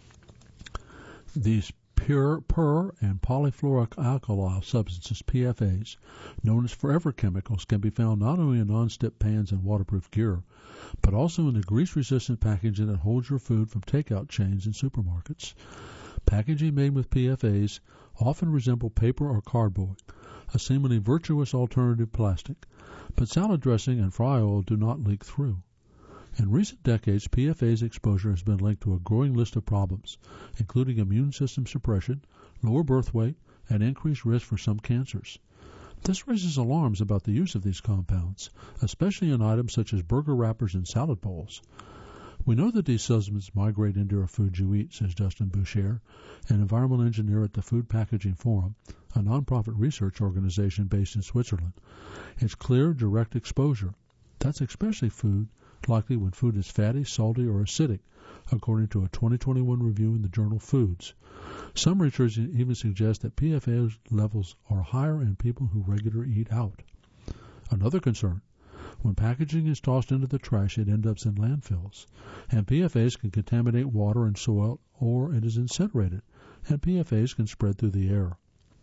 These pure per and polyfluoroalkyl substances, P F As, known as forever chemicals, can be found not only in non-stick pans and waterproof gear, but also in the grease-resistant packaging that holds your food from takeout chains and supermarkets. Packaging made with P F As often resemble paper or cardboard, a seemingly virtuous alternative plastic, but salad dressing and fry oil do not leak through. In recent decades, P F A's exposure has been linked to a growing list of problems, including immune system suppression, lower birth weight, and increased risk for some cancers. This raises alarms about the use of these compounds, especially in items such as burger wrappers and salad bowls. We know that these substances migrate into our food you eat, says Justin Boucher, an environmental engineer at the Food Packaging Forum, a nonprofit research organization based in Switzerland. It's clear, direct exposure. That's especially food likely when food is fatty, salty, or acidic, according to a twenty twenty-one review in the journal Foods. Some research even suggests that P F A levels are higher in people who regularly eat out. Another concern, when packaging is tossed into the trash, it ends up in landfills, and P F As can contaminate water and soil, or it is incinerated, and P F As can spread through the air.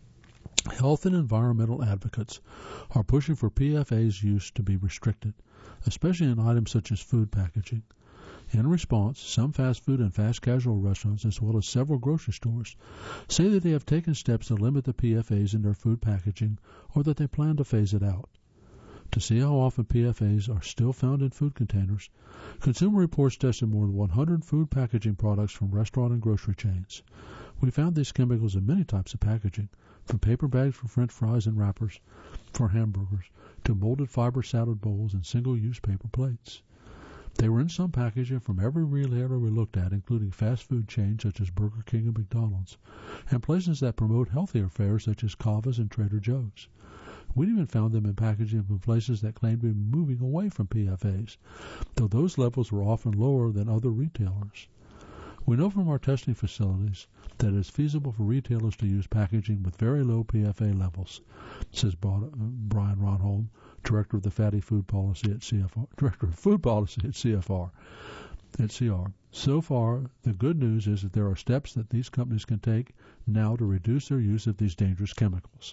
Health and environmental advocates are pushing for P F A's use to be restricted, especially in items such as food packaging. In response, some fast food and fast casual restaurants, as well as several grocery stores, say that they have taken steps to limit the P F As in their food packaging or that they plan to phase it out. To see how often P F As are still found in food containers, Consumer Reports tested more than one hundred food packaging products from restaurant and grocery chains. We found these chemicals in many types of packaging, from paper bags for French fries and wrappers for hamburgers, to molded fiber salad bowls and single-use paper plates. They were in some packaging from every retailer we looked at, including fast food chains such as Burger King and McDonald's, and places that promote healthier fare such as Cava's and Trader Joe's. We even found them in packaging from places that claimed to be moving away from P F As, though those levels were often lower than other retailers. We know from our testing facilities that it is feasible for retailers to use packaging with very low P F A levels, says Brian Ronholm, Director of the Fatty Food Policy at C F R, Director of Food Policy at C F R, at C R. So far, the good news is that there are steps that these companies can take now to reduce their use of these dangerous chemicals.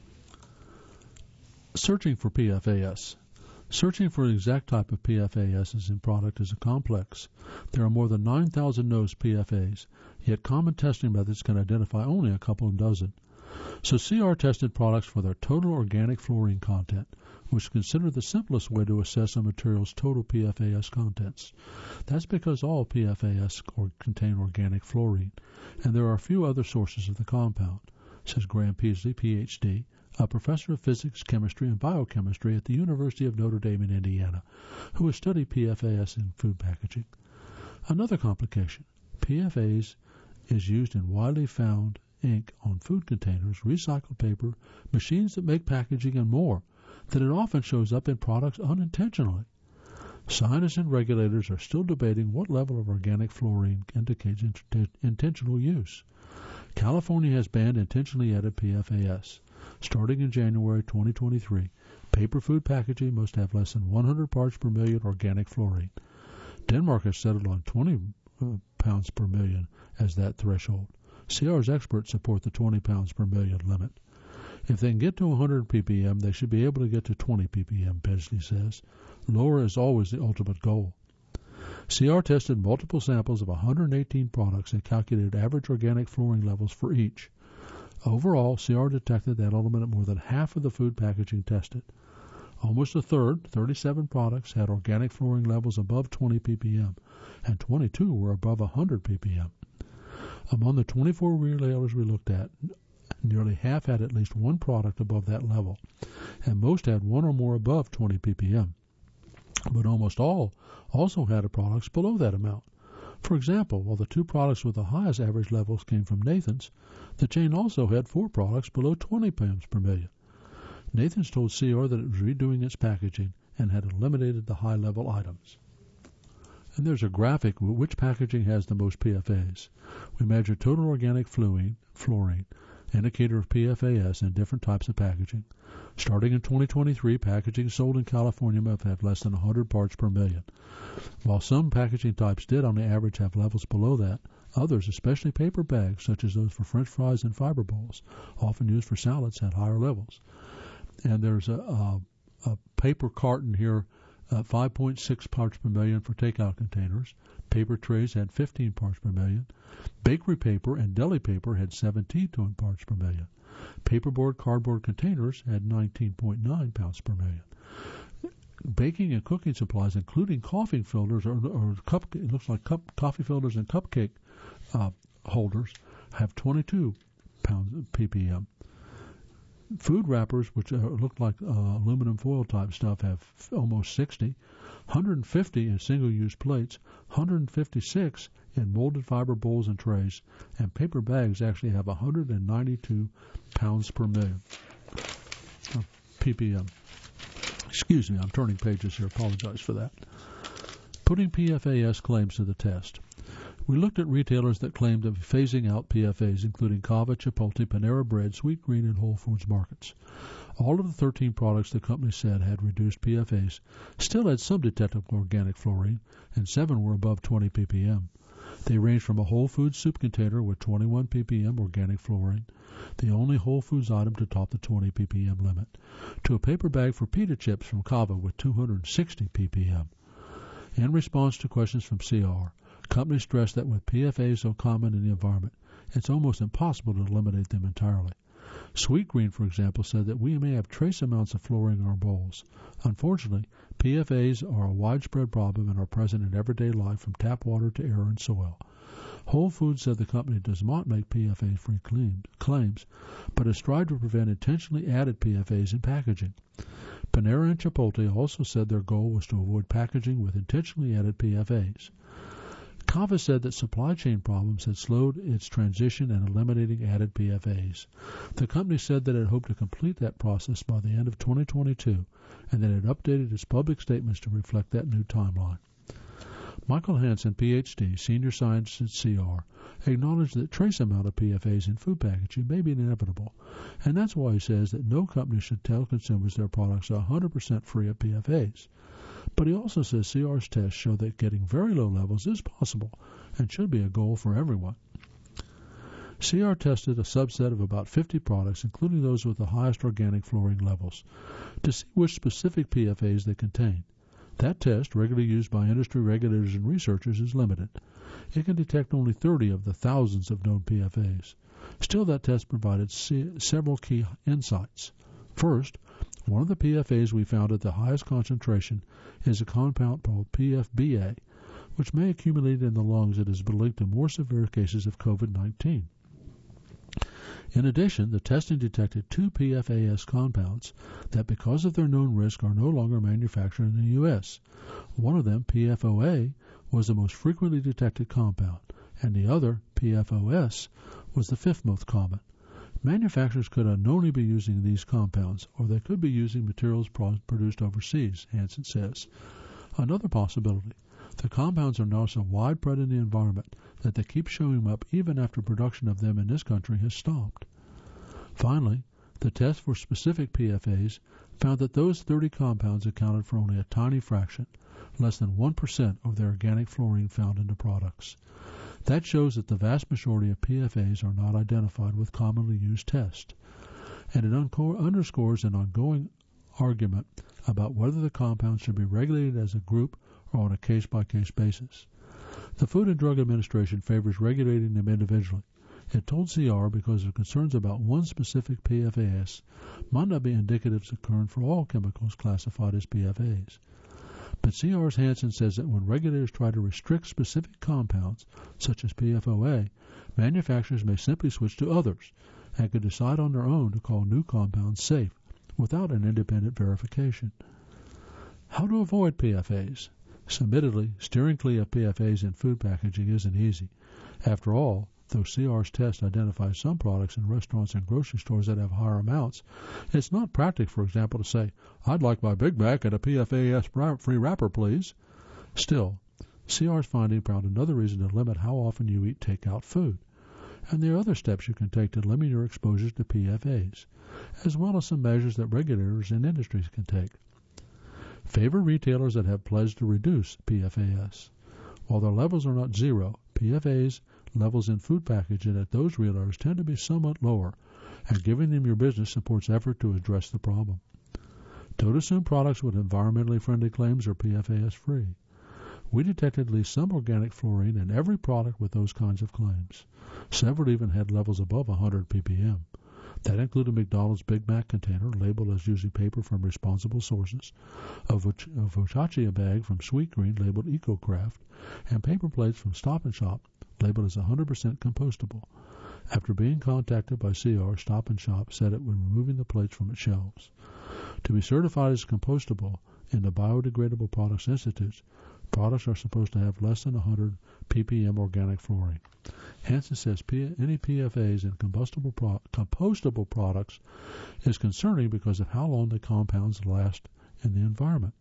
Searching for P F A S. Searching for the exact type of P F A S's in product is a complex. There are more than nine thousand known P F As, yet common testing methods can identify only a couple of dozen. So C R tested products for their total organic fluorine content, which is considered the simplest way to assess a material's total P F A S contents. That's because all P F A S contain organic fluorine, and there are a few other sources of the compound, says Graham Peasley, P H D, a professor of physics, chemistry, and biochemistry at the University of Notre Dame in Indiana, who has studied P F A S in food packaging. Another complication, P F As is used in widely found ink on food containers, recycled paper, machines that make packaging, and more, that it often shows up in products unintentionally. Scientists and regulators are still debating what level of organic fluorine indicates int- intentional use. California has banned intentionally added P F A S. Starting in January twenty twenty-three, paper food packaging must have less than one hundred parts per million organic fluorine. Denmark has settled on twenty uh, pounds per million as that threshold. C R's experts support the twenty pounds per million limit. If they can get to one hundred p p m, they should be able to get to twenty p p m, Pedgley says. Lower is always the ultimate goal. C R tested multiple samples of one hundred eighteen products and calculated average organic fluorine levels for each. Overall, C R detected that element at more than half of the food packaging tested. Almost a third, thirty-seven products, had organic fluorine levels above twenty p p m, and twenty-two were above one hundred p p m. Among the twenty-four retailers we looked at, nearly half had at least one product above that level, and most had one or more above twenty p p m. But almost all also had products below that amount. For example, while the two products with the highest average levels came from Nathan's, the chain also had four products below twenty pounds per million. Nathan's told C R that it was redoing its packaging and had eliminated the high-level items. And there's a graphic with which packaging has the most P F As. We measure total organic fluorine, fluorine, indicator of P F A S in different types of packaging. Starting in twenty twenty-three, packaging sold in California have had less than one hundred parts per million. While some packaging types did on the average have levels below that, others, especially paper bags, such as those for French fries and fiber bowls, often used for salads, had higher levels. And there's a, a, a paper carton here, uh, five point six parts per million for takeout containers. Paper trays had fifteen parts per million. Bakery paper and deli paper had seventeen parts per million. Paperboard cardboard containers had nineteen point nine pounds per million. Baking and cooking supplies, including coffee filters or, or cup, it looks like cup, coffee filters and cupcake uh, holders, have twenty-two pounds p p m. Food wrappers, which uh, look like uh, aluminum foil type stuff, have f- almost sixty, one hundred fifty in single-use plates, one hundred fifty-six in molded fiber bowls and trays, and paper bags actually have one hundred ninety-two pounds per million uh, p p m. Excuse me, I'm turning pages here. Apologize for that. Putting P F A S claims to the test. We looked at retailers that claimed to be phasing out P F As, including Cava, Chipotle, Panera Bread, Sweet Green, and Whole Foods Markets. All of the thirteen products the company said had reduced P F As still had some detectable organic fluorine, and seven were above twenty p p m. They range from a Whole Foods soup container with twenty-one p p m organic fluorine, the only Whole Foods item to top the twenty p p m limit, to a paper bag for pita chips from Cava with two hundred sixty p p m. In response to questions from C R, companies stressed that with P F As so common in the environment, it's almost impossible to eliminate them entirely. Sweet Green, for example, said that we may have trace amounts of fluorine in our bowls. Unfortunately, P F As are a widespread problem and are present in everyday life from tap water to air and soil. Whole Foods said the company does not make P F A-free claims, but has strived to prevent intentionally added P F As in packaging. Panera and Chipotle also said their goal was to avoid packaging with intentionally added P F As. Cava said that supply chain problems had slowed its transition in eliminating added P F As. The company said that it hoped to complete that process by the end of twenty twenty-two, and that it updated its public statements to reflect that new timeline. Michael Hansen, P H D, senior scientist at C R, acknowledged that trace amount of P F As in food packaging may be inevitable, and that's why he says that no company should tell consumers their products are one hundred percent free of P F As. But he also says C R's tests show that getting very low levels is possible and should be a goal for everyone. C R tested a subset of about fifty products, including those with the highest organic fluorine levels, to see which specific P F As they contain. That test, regularly used by industry regulators and researchers, is limited. It can detect only thirty of the thousands of known P F As. Still, that test provided c- several key insights. First, one of the P F As we found at the highest concentration is a compound called P F B A, which may accumulate in the lungs and has been linked to more severe cases of COVID nineteen. In addition, the testing detected two P F A S compounds that, because of their known risk, are no longer manufactured in the U S. One of them, P F O A, was the most frequently detected compound, and the other, P F O S, was the fifth most common. Manufacturers could unknowingly be using these compounds, or they could be using materials pro- produced overseas, Hansen says. Another possibility, the compounds are now so widespread in the environment that they keep showing up even after production of them in this country has stopped. Finally, the test for specific P F As found that those thirty compounds accounted for only a tiny fraction, less than one percent of the organic fluorine found in the products. That shows that the vast majority of P F As are not identified with commonly used tests, and it unco- underscores an ongoing argument about whether the compounds should be regulated as a group or on a case-by-case basis. The Food and Drug Administration favors regulating them individually. It told C R because of concerns about one specific P F A S might not be indicative of occurring for all chemicals classified as P F As. But C R's Hansen says that when regulators try to restrict specific compounds, such as P F O A, manufacturers may simply switch to others and could decide on their own to call new compounds safe without an independent verification. How to avoid P F As? Admittedly, steering clear of P F As in food packaging isn't easy. After all, though C R's test identifies some products in restaurants and grocery stores that have higher amounts, it's not practical, for example, to say, "I'd like my Big Mac in a P F A S-free wrapper, please." Still, C R's finding found another reason to limit how often you eat takeout food. And there are other steps you can take to limit your exposures to P F As, as well as some measures that regulators and industries can take. Favor retailers that have pledged to reduce P F A S. While their levels are not zero, P F A's levels in food packaging at those retailers tend to be somewhat lower, and giving them your business supports effort to address the problem. Don't assume products with environmentally friendly claims are P F A S-free. We detected at least some organic fluorine in every product with those kinds of claims. Several even had levels above one hundred p p m. That included McDonald's Big Mac container labeled as using paper from responsible sources, a focaccia bag from Sweetgreen labeled EcoCraft, and paper plates from Stop and Shop labeled as one hundred percent compostable. After being contacted by C R, Stop and Shop said it was removing the plates from its shelves. To be certified as compostable in the Biodegradable Products Institute, products are supposed to have less than one hundred p p m organic fluorine. Hansen says P- any P F As in combustible pro- compostable products is concerning because of how long the compounds last in the environment.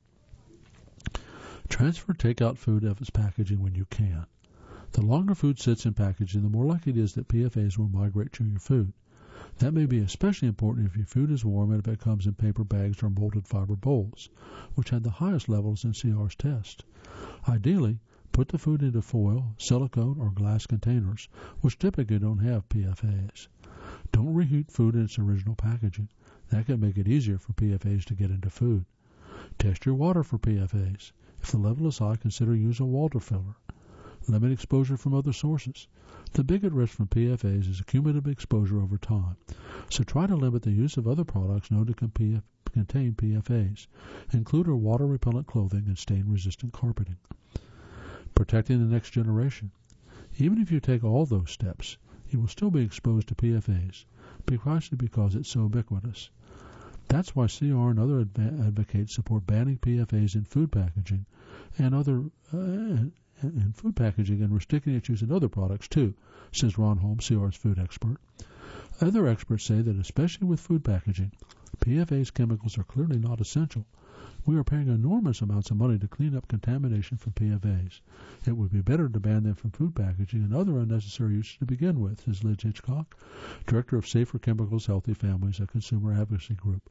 Transfer takeout food of its packaging when you can. The longer food sits in packaging, the more likely it is that P F As will migrate to your food. That may be especially important if your food is warm and if it comes in paper bags or molded fiber bowls, which had the highest levels in C R's test. Ideally, put the food into foil, silicone, or glass containers, which typically don't have P F As. Don't reheat food in its original packaging. That can make it easier for P F As to get into food. Test your water for P F As. If the level is high, consider using a water filter. Limit exposure from other sources. The biggest risk from P F As is cumulative exposure over time, so try to limit the use of other products known to contain P F As. Include our water-repellent clothing and stain-resistant carpeting. Protecting the next generation. Even if you take all those steps, you will still be exposed to P F As, precisely because it's so ubiquitous. That's why C R and other adv- advocates support banning P F As in food packaging and other uh, in food packaging and restricting its use in other products too, says Ron Holmes, C R's food expert. Other experts say that especially with food packaging, P F A's chemicals are clearly not essential. We are paying enormous amounts of money to clean up contamination from P F As. It would be better to ban them from food packaging and other unnecessary uses to begin with, says Liz Hitchcock, Director of Safer Chemicals, Healthy Families, a consumer advocacy group.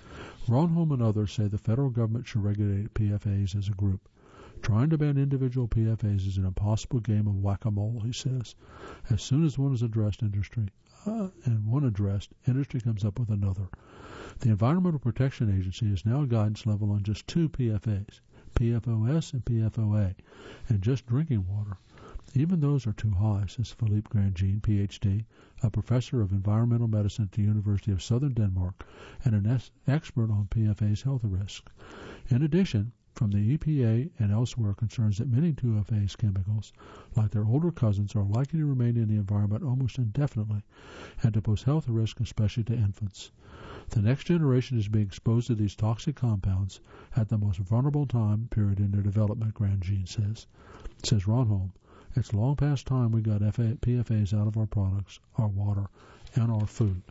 Ron Holm and others say the federal government should regulate P F As as a group. Trying to ban individual P F As is an impossible game of whack-a-mole, he says. As soon as one is addressed, industry, uh, and one addressed, industry comes up with another. The Environmental Protection Agency is now a guidance level on just two P F As, P F O S and P F O A, and just drinking water. Even those are too high, says Philippe Grandjean, P H D, a professor of environmental medicine at the University of Southern Denmark and an es- expert on P F A's health risks. In addition, from the E P A and elsewhere concerns that many P F A's chemicals, like their older cousins, are likely to remain in the environment almost indefinitely and to pose health risks, especially to infants. The next generation is being exposed to these toxic compounds at the most vulnerable time period in their development, Grandjean says. Says Ron Holm, it's long past time we got F A, P F As out of our products, our water, and our food.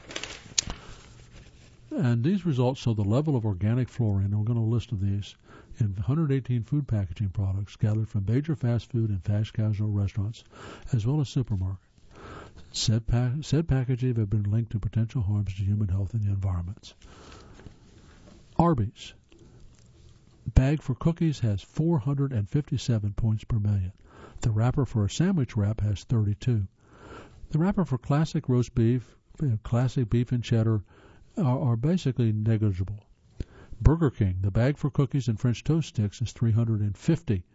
And these results show the level of organic fluorine, and we're going to list of these, in one hundred eighteen food packaging products gathered from major fast food and fast casual restaurants, as well as supermarkets. Said, pa- said packaging have been linked to potential harms to human health and the environments. Arby's. Bag for cookies has four hundred fifty-seven points per million. The wrapper for a sandwich wrap has thirty-two. The wrapper for classic roast beef, classic beef and cheddar are, are basically negligible. Burger King, the bag for cookies and French toast sticks is three hundred fifty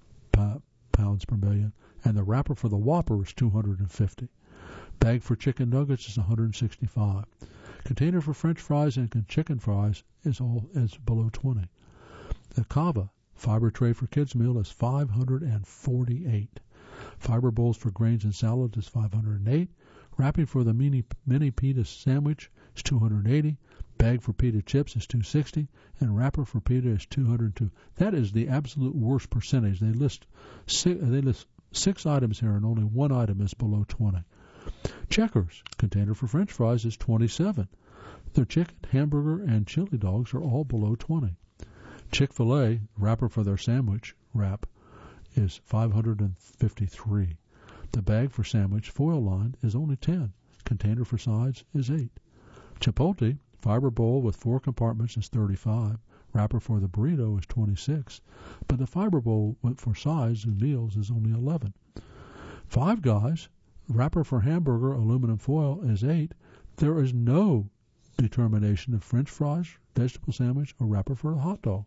pounds per million, and the wrapper for the Whopper is two hundred fifty. Bag for chicken nuggets is one hundred sixty-five. Container for French fries and chicken fries is all is below twenty. The Cava fiber tray for kids meal is five hundred forty-eight. Fiber bowls for grains and salad is five hundred eight. Wrapping for the mini mini pita sandwich is two hundred eighty. Bag for pita chips is two hundred sixty, and wrapper for pita is two hundred two. That is the absolute worst percentage. They list six, they list six items here, and only one item is below twenty. Checkers container for French fries is twenty-seven. Their chicken, hamburger, and chili dogs are all below twenty. Chick-fil-A wrapper for their sandwich wrap is five hundred fifty-three. The bag for sandwich foil line is only ten. Container for sides is eight. Chipotle fiber bowl with four compartments is thirty-five. Wrapper for the burrito is twenty-six. But the fiber bowl for sides and meals is only eleven. Five Guys wrapper for hamburger aluminum foil is eight. There is no determination of French fries, vegetable sandwich, or wrapper for a hot dog.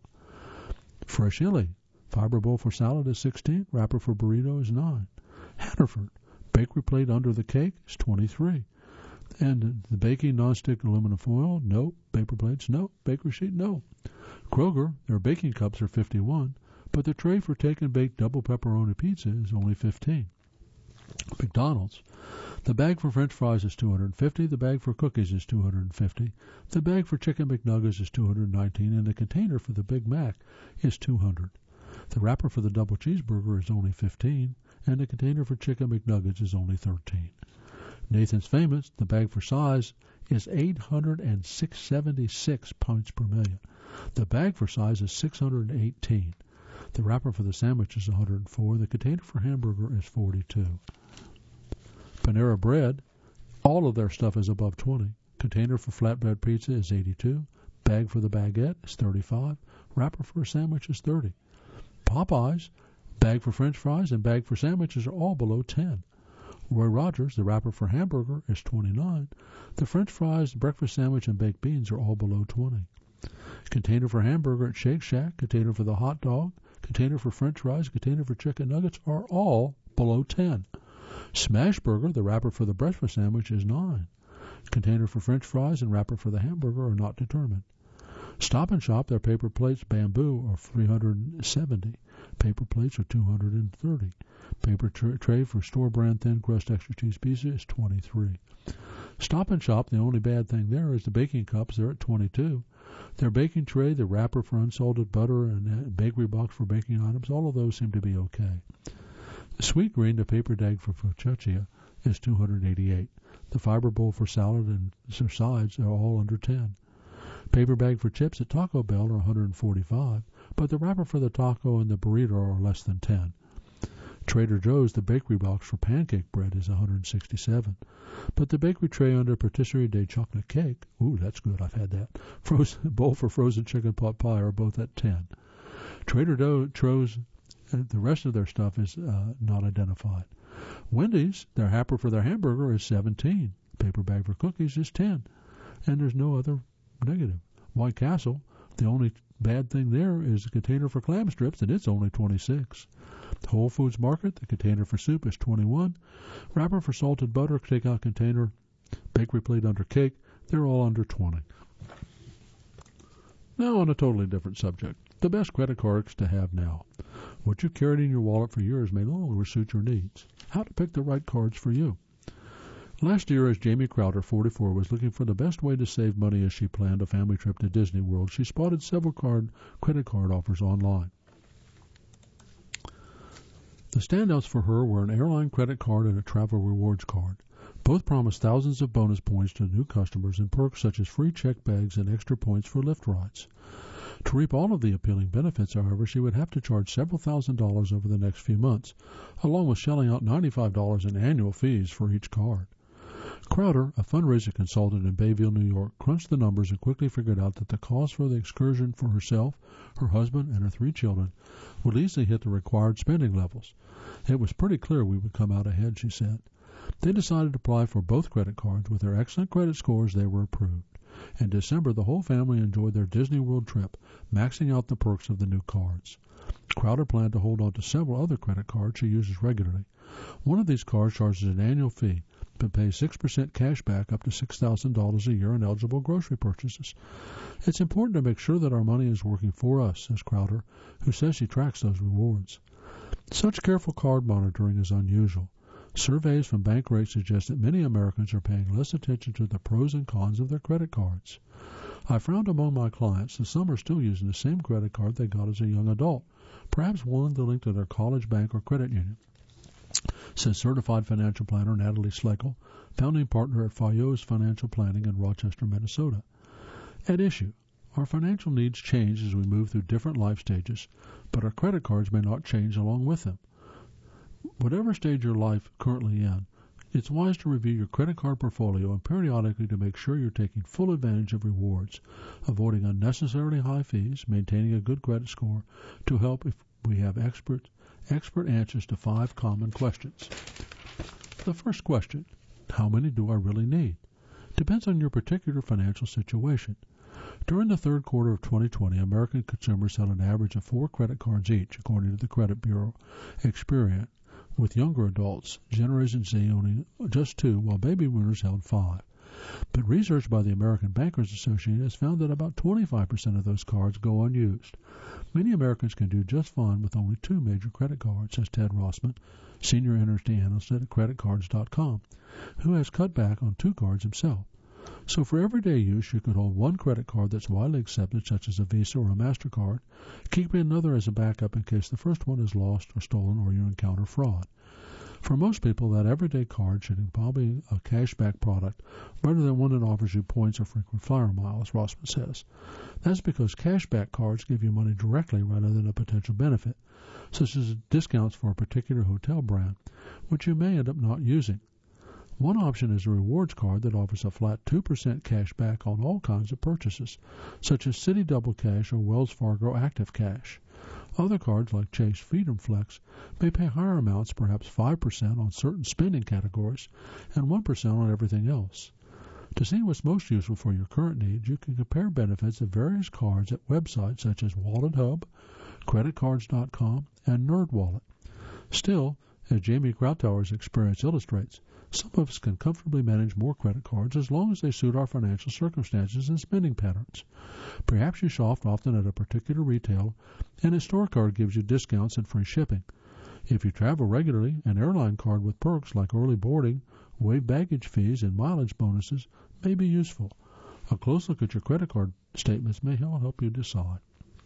Fresh Illy fiber bowl for salad is sixteen. Wrapper for burrito is nine. Hannaford bakery plate under the cake is twenty-three. And the baking nonstick aluminum foil, no. Paper plates, no. Bakery sheet, no. Kroger, their baking cups are fifty-one, but the tray for take and bake double pepperoni pizza is only fifteen. McDonald's, the bag for French fries is two hundred fifty, the bag for cookies is two hundred fifty, the bag for chicken McNuggets is two hundred nineteen, and the container for the Big Mac is two hundred. The wrapper for the double cheeseburger is only fifteen, and the container for chicken McNuggets is only thirteen. Nathan's Famous, the bag for size is eight hundred seventy-six pounds per million. The bag for size is six hundred eighteen. The wrapper for the sandwich is one hundred four. The container for hamburger is forty-two. Panera Bread, all of their stuff is above twenty. Container for flatbread pizza is eighty-two. Bag for the baguette is thirty-five. Wrapper for a sandwich is thirty. Popeyes, bag for French fries and bag for sandwiches are all below ten. Roy Rogers, the wrapper for hamburger, is twenty-nine. The French fries, breakfast sandwich, and baked beans are all below twenty. Container for hamburger at Shake Shack, container for the hot dog, container for French fries, container for chicken nuggets are all below ten. Smashburger, the wrapper for the breakfast sandwich, is nine. Container for French fries and wrapper for the hamburger are not determined. Stop and Shop, their paper plates, bamboo, are three hundred seventy. Paper plates are two hundred thirty. Paper tra- tray for store brand thin crust extra cheese pizza is twenty-three. Stop and Shop, the only bad thing there is the baking cups. They're at twenty-two. Their baking tray, the wrapper for unsalted butter, and a bakery box for baking items, all of those seem to be okay. The Sweet Green, the paper bag for focaccia, is two hundred eighty-eight. The fiber bowl for salad and sides are all under ten. Paper bag for chips at Taco Bell are one hundred forty-five, but the wrapper for the taco and the burrito are less than ten. Trader Joe's, the bakery box for pancake bread, is one hundred sixty-seven, but the bakery tray under patisserie de chocolate cake, ooh, that's good, I've had that, frozen bowl for frozen chicken pot pie are both at ten. Trader Joe's, the rest of their stuff is uh, not identified. Wendy's, their wrapper for their hamburger is seventeen. Paper bag for cookies is ten, and there's no other negative. White Castle, the only bad thing there is a container for clam strips, and it's only twenty-six. Whole Foods Market, the container for soup is twenty-one. Wrapper for salted butter, takeout container, bakery plate under cake, they're all under twenty. Now on a totally different subject, the best credit cards to have now. What you carried in your wallet for years may no longer suit your needs. How to pick the right cards for you. Last year, as Jamie Crowder, forty-four, was looking for the best way to save money as she planned a family trip to Disney World, she spotted several card credit card offers online. The standouts for her were an airline credit card and a travel rewards card. Both promised thousands of bonus points to new customers and perks such as free check bags and extra points for Lyft rides. To reap all of the appealing benefits, however, she would have to charge several thousand dollars over the next few months, along with shelling out ninety-five dollars in annual fees for each card. Crowder, a fundraising consultant in Bayville, New York, crunched the numbers and quickly figured out that the cost for the excursion for herself, her husband, and her three children would easily hit the required spending levels. It was pretty clear we would come out ahead, she said. They decided to apply for both credit cards. With their excellent credit scores, they were approved. In December, the whole family enjoyed their Disney World trip, maxing out the perks of the new cards. Crowder planned to hold on to several other credit cards she uses regularly. One of these cards charges an annual fee, but pays six percent cash back up to six thousand dollars a year on eligible grocery purchases. It's important to make sure that our money is working for us, says Crowder, who says she tracks those rewards. Such careful card monitoring is unusual. Surveys from Bankrate suggest that many Americans are paying less attention to the pros and cons of their credit cards. I found among my clients that some are still using the same credit card they got as a young adult, perhaps one that linked to their college bank or credit union, says certified financial planner Natalie Schleckel, founding partner at Fayos Financial Planning in Rochester, Minnesota. At issue, our financial needs change as we move through different life stages, but our credit cards may not change along with them. Whatever stage your life currently in, it's wise to review your credit card portfolio and periodically to make sure you're taking full advantage of rewards, avoiding unnecessarily high fees, maintaining a good credit score to help if we have expert, expert answers to five common questions. The first question, how many do I really need? Depends on your particular financial situation. During the third quarter of twenty twenty, American consumers had an average of four credit cards each, according to the Credit Bureau Experian, with younger adults, Generation Z, owning just two, while baby boomers held five. But research by the American Bankers Association has found that about twenty-five percent of those cards go unused. Many Americans can do just fine with only two major credit cards, says Ted Rossman, senior industry analyst at credit cards dot com, who has cut back on two cards himself. So for everyday use, you could hold one credit card that's widely accepted, such as a Visa or a MasterCard, keeping another as a backup in case the first one is lost or stolen or you encounter fraud. For most people, that everyday card should probably be a cashback product rather than one that offers you points or frequent flyer miles, Rossman says. That's because cashback cards give you money directly rather than a potential benefit, such as discounts for a particular hotel brand, which you may end up not using. One option is a rewards card that offers a flat two percent cash back on all kinds of purchases, such as Citi Double Cash or Wells Fargo Active Cash. Other cards like Chase Freedom Flex may pay higher amounts, perhaps five percent on certain spending categories and one percent on everything else. To see what's most useful for your current needs, you can compare benefits of various cards at websites such as WalletHub, credit cards dot com, and NerdWallet. Still, as Jamie Krautower's experience illustrates, some of us can comfortably manage more credit cards as long as they suit our financial circumstances and spending patterns. Perhaps you shop often at a particular retailer, and a store card gives you discounts and free shipping. If you travel regularly, an airline card with perks like early boarding, waived baggage fees, and mileage bonuses may be useful. A close look at your credit card statements may help you decide.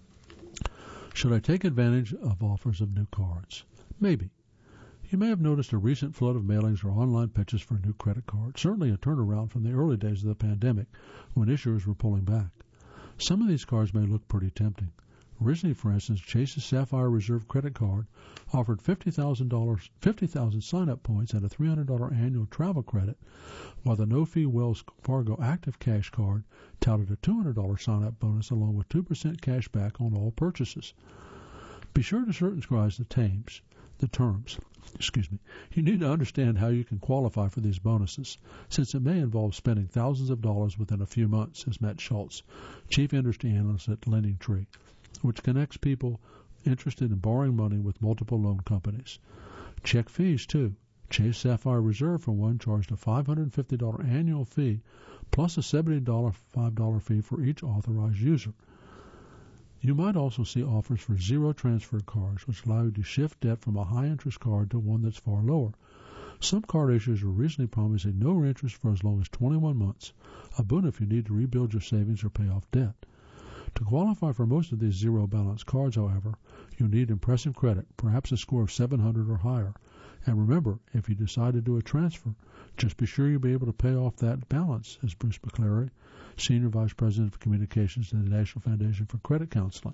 Should I take advantage of offers of new cards? Maybe. You may have noticed a recent flood of mailings or online pitches for new credit cards, certainly a turnaround from the early days of the pandemic when issuers were pulling back. Some of these cards may look pretty tempting. Originally, for instance, Chase's Sapphire Reserve credit card offered fifty thousand dollars, fifty thousand sign-up points and a three hundred dollars annual travel credit, while the no-fee Wells Fargo Active Cash card touted a two hundred dollars sign-up bonus along with two percent cash back on all purchases. Be sure to scrutinize the terms. The terms. Excuse me. You need to understand how you can qualify for these bonuses, since it may involve spending thousands of dollars within a few months, says Matt Schultz, chief industry analyst at LendingTree, which connects people interested in borrowing money with multiple loan companies. Check fees, too. Chase Sapphire Reserve, for one, charged a five hundred fifty dollars annual fee, plus a seventy-five dollars fee for each authorized user. You might also see offers for zero transfer cards, which allow you to shift debt from a high-interest card to one that's far lower. Some card issuers are recently promising no interest for as long as twenty-one months, a boon if you need to rebuild your savings or pay off debt. To qualify for most of these zero-balance cards, however, you'll need impressive credit, perhaps a score of seven hundred or higher. And remember, if you decide to do a transfer, just be sure you'll be able to pay off that balance, says Bruce McClary, Senior Vice President of Communications at the National Foundation for Credit Counseling.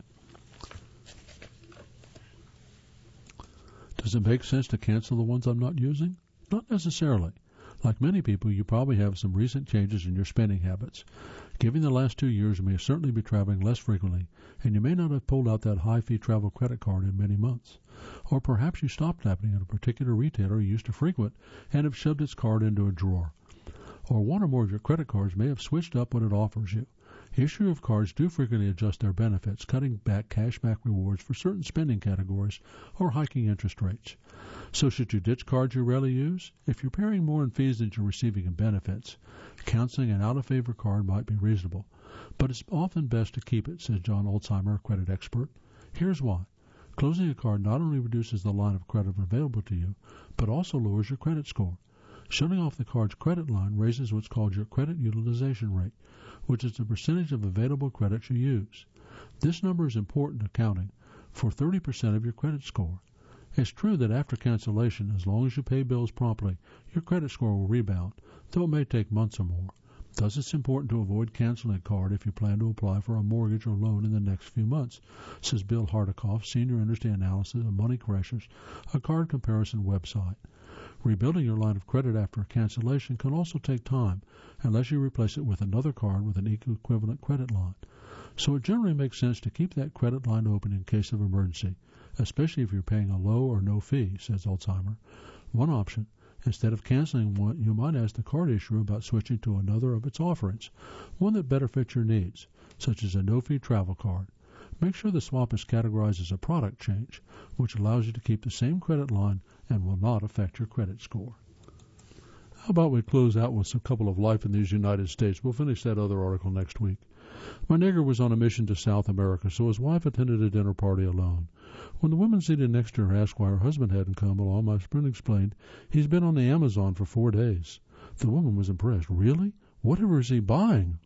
Does it make sense to cancel the ones I'm not using? Not necessarily. Like many people, you probably have some recent changes in your spending habits. Given the last two years, you may certainly be traveling less frequently, and you may not have pulled out that high-fee travel credit card in many months. Or perhaps you stopped tapping at a particular retailer you used to frequent and have shoved its card into a drawer. Or one or more of your credit cards may have switched up what it offers you. Issuers of cards do frequently adjust their benefits, cutting back cashback rewards for certain spending categories or hiking interest rates. So should you ditch cards you rarely use? If you're paying more in fees than you're receiving in benefits, canceling an out-of-favor card might be reasonable. But it's often best to keep it, says John Alzheimer, a credit expert. Here's why. Closing a card not only reduces the line of credit available to you, but also lowers your credit score. Shutting off the card's credit line raises what's called your credit utilization rate, which is the percentage of available credits you use. This number is important accounting for thirty percent of your credit score. It's true that after cancellation, as long as you pay bills promptly, your credit score will rebound, though it may take months or more. Thus, it's important to avoid canceling a card if you plan to apply for a mortgage or loan in the next few months, says Bill Hardikoff, Senior Industry Analysis of Money Crashers, a card comparison website. Rebuilding your line of credit after a cancellation can also take time unless you replace it with another card with an equivalent credit line. So it generally makes sense to keep that credit line open in case of emergency, especially if you're paying a low or no fee, says Alzheimer. One option, instead of canceling one, you might ask the card issuer about switching to another of its offerings, one that better fits your needs, such as a no-fee travel card. Make sure the swap is categorized as a product change, which allows you to keep the same credit line and will not affect your credit score. How about we close out with a couple of life in these United States? We'll finish that other article next week. My neighbor was on a mission to South America, so his wife attended a dinner party alone. When the woman seated next to her asked why her husband hadn't come along, my friend explained, he's been on the Amazon for four days. The woman was impressed. Really? Whatever is he buying?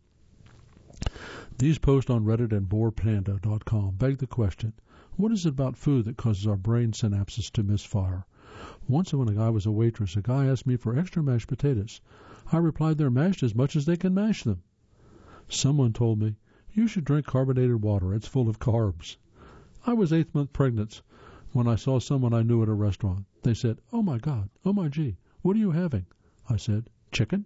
These posts on Reddit and boar panda dot com beg the question, what is it about food that causes our brain synapses to misfire? Once when a guy was a waitress, a guy asked me for extra mashed potatoes. I replied they're mashed as much as they can mash them. Someone told me, you should drink carbonated water, it's full of carbs. I was eighth month pregnant when I saw someone I knew at a restaurant. They said, oh my God, oh my gee, what are you having? I said, chicken.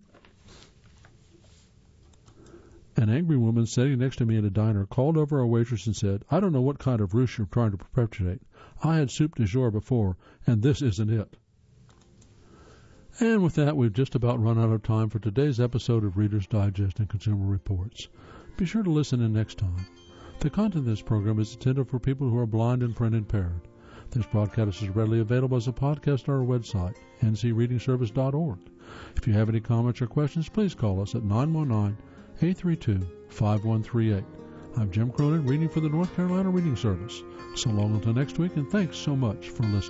An angry woman sitting next to me at a diner called over our waitress and said, I don't know what kind of ruse you're trying to perpetuate. I had soup du jour before, and this isn't it. And with that, we've just about run out of time for today's episode of Reader's Digest and Consumer Reports. Be sure to listen in next time. The content of this program is intended for people who are blind and print impaired. This broadcast is readily available as a podcast on our website, n c reading service dot org. If you have any comments or questions, please call us at nine one nine, eight three two, five one three eight. I'm Jim Cronin, reading for the North Carolina Reading Service. So long until next week, and thanks so much for listening.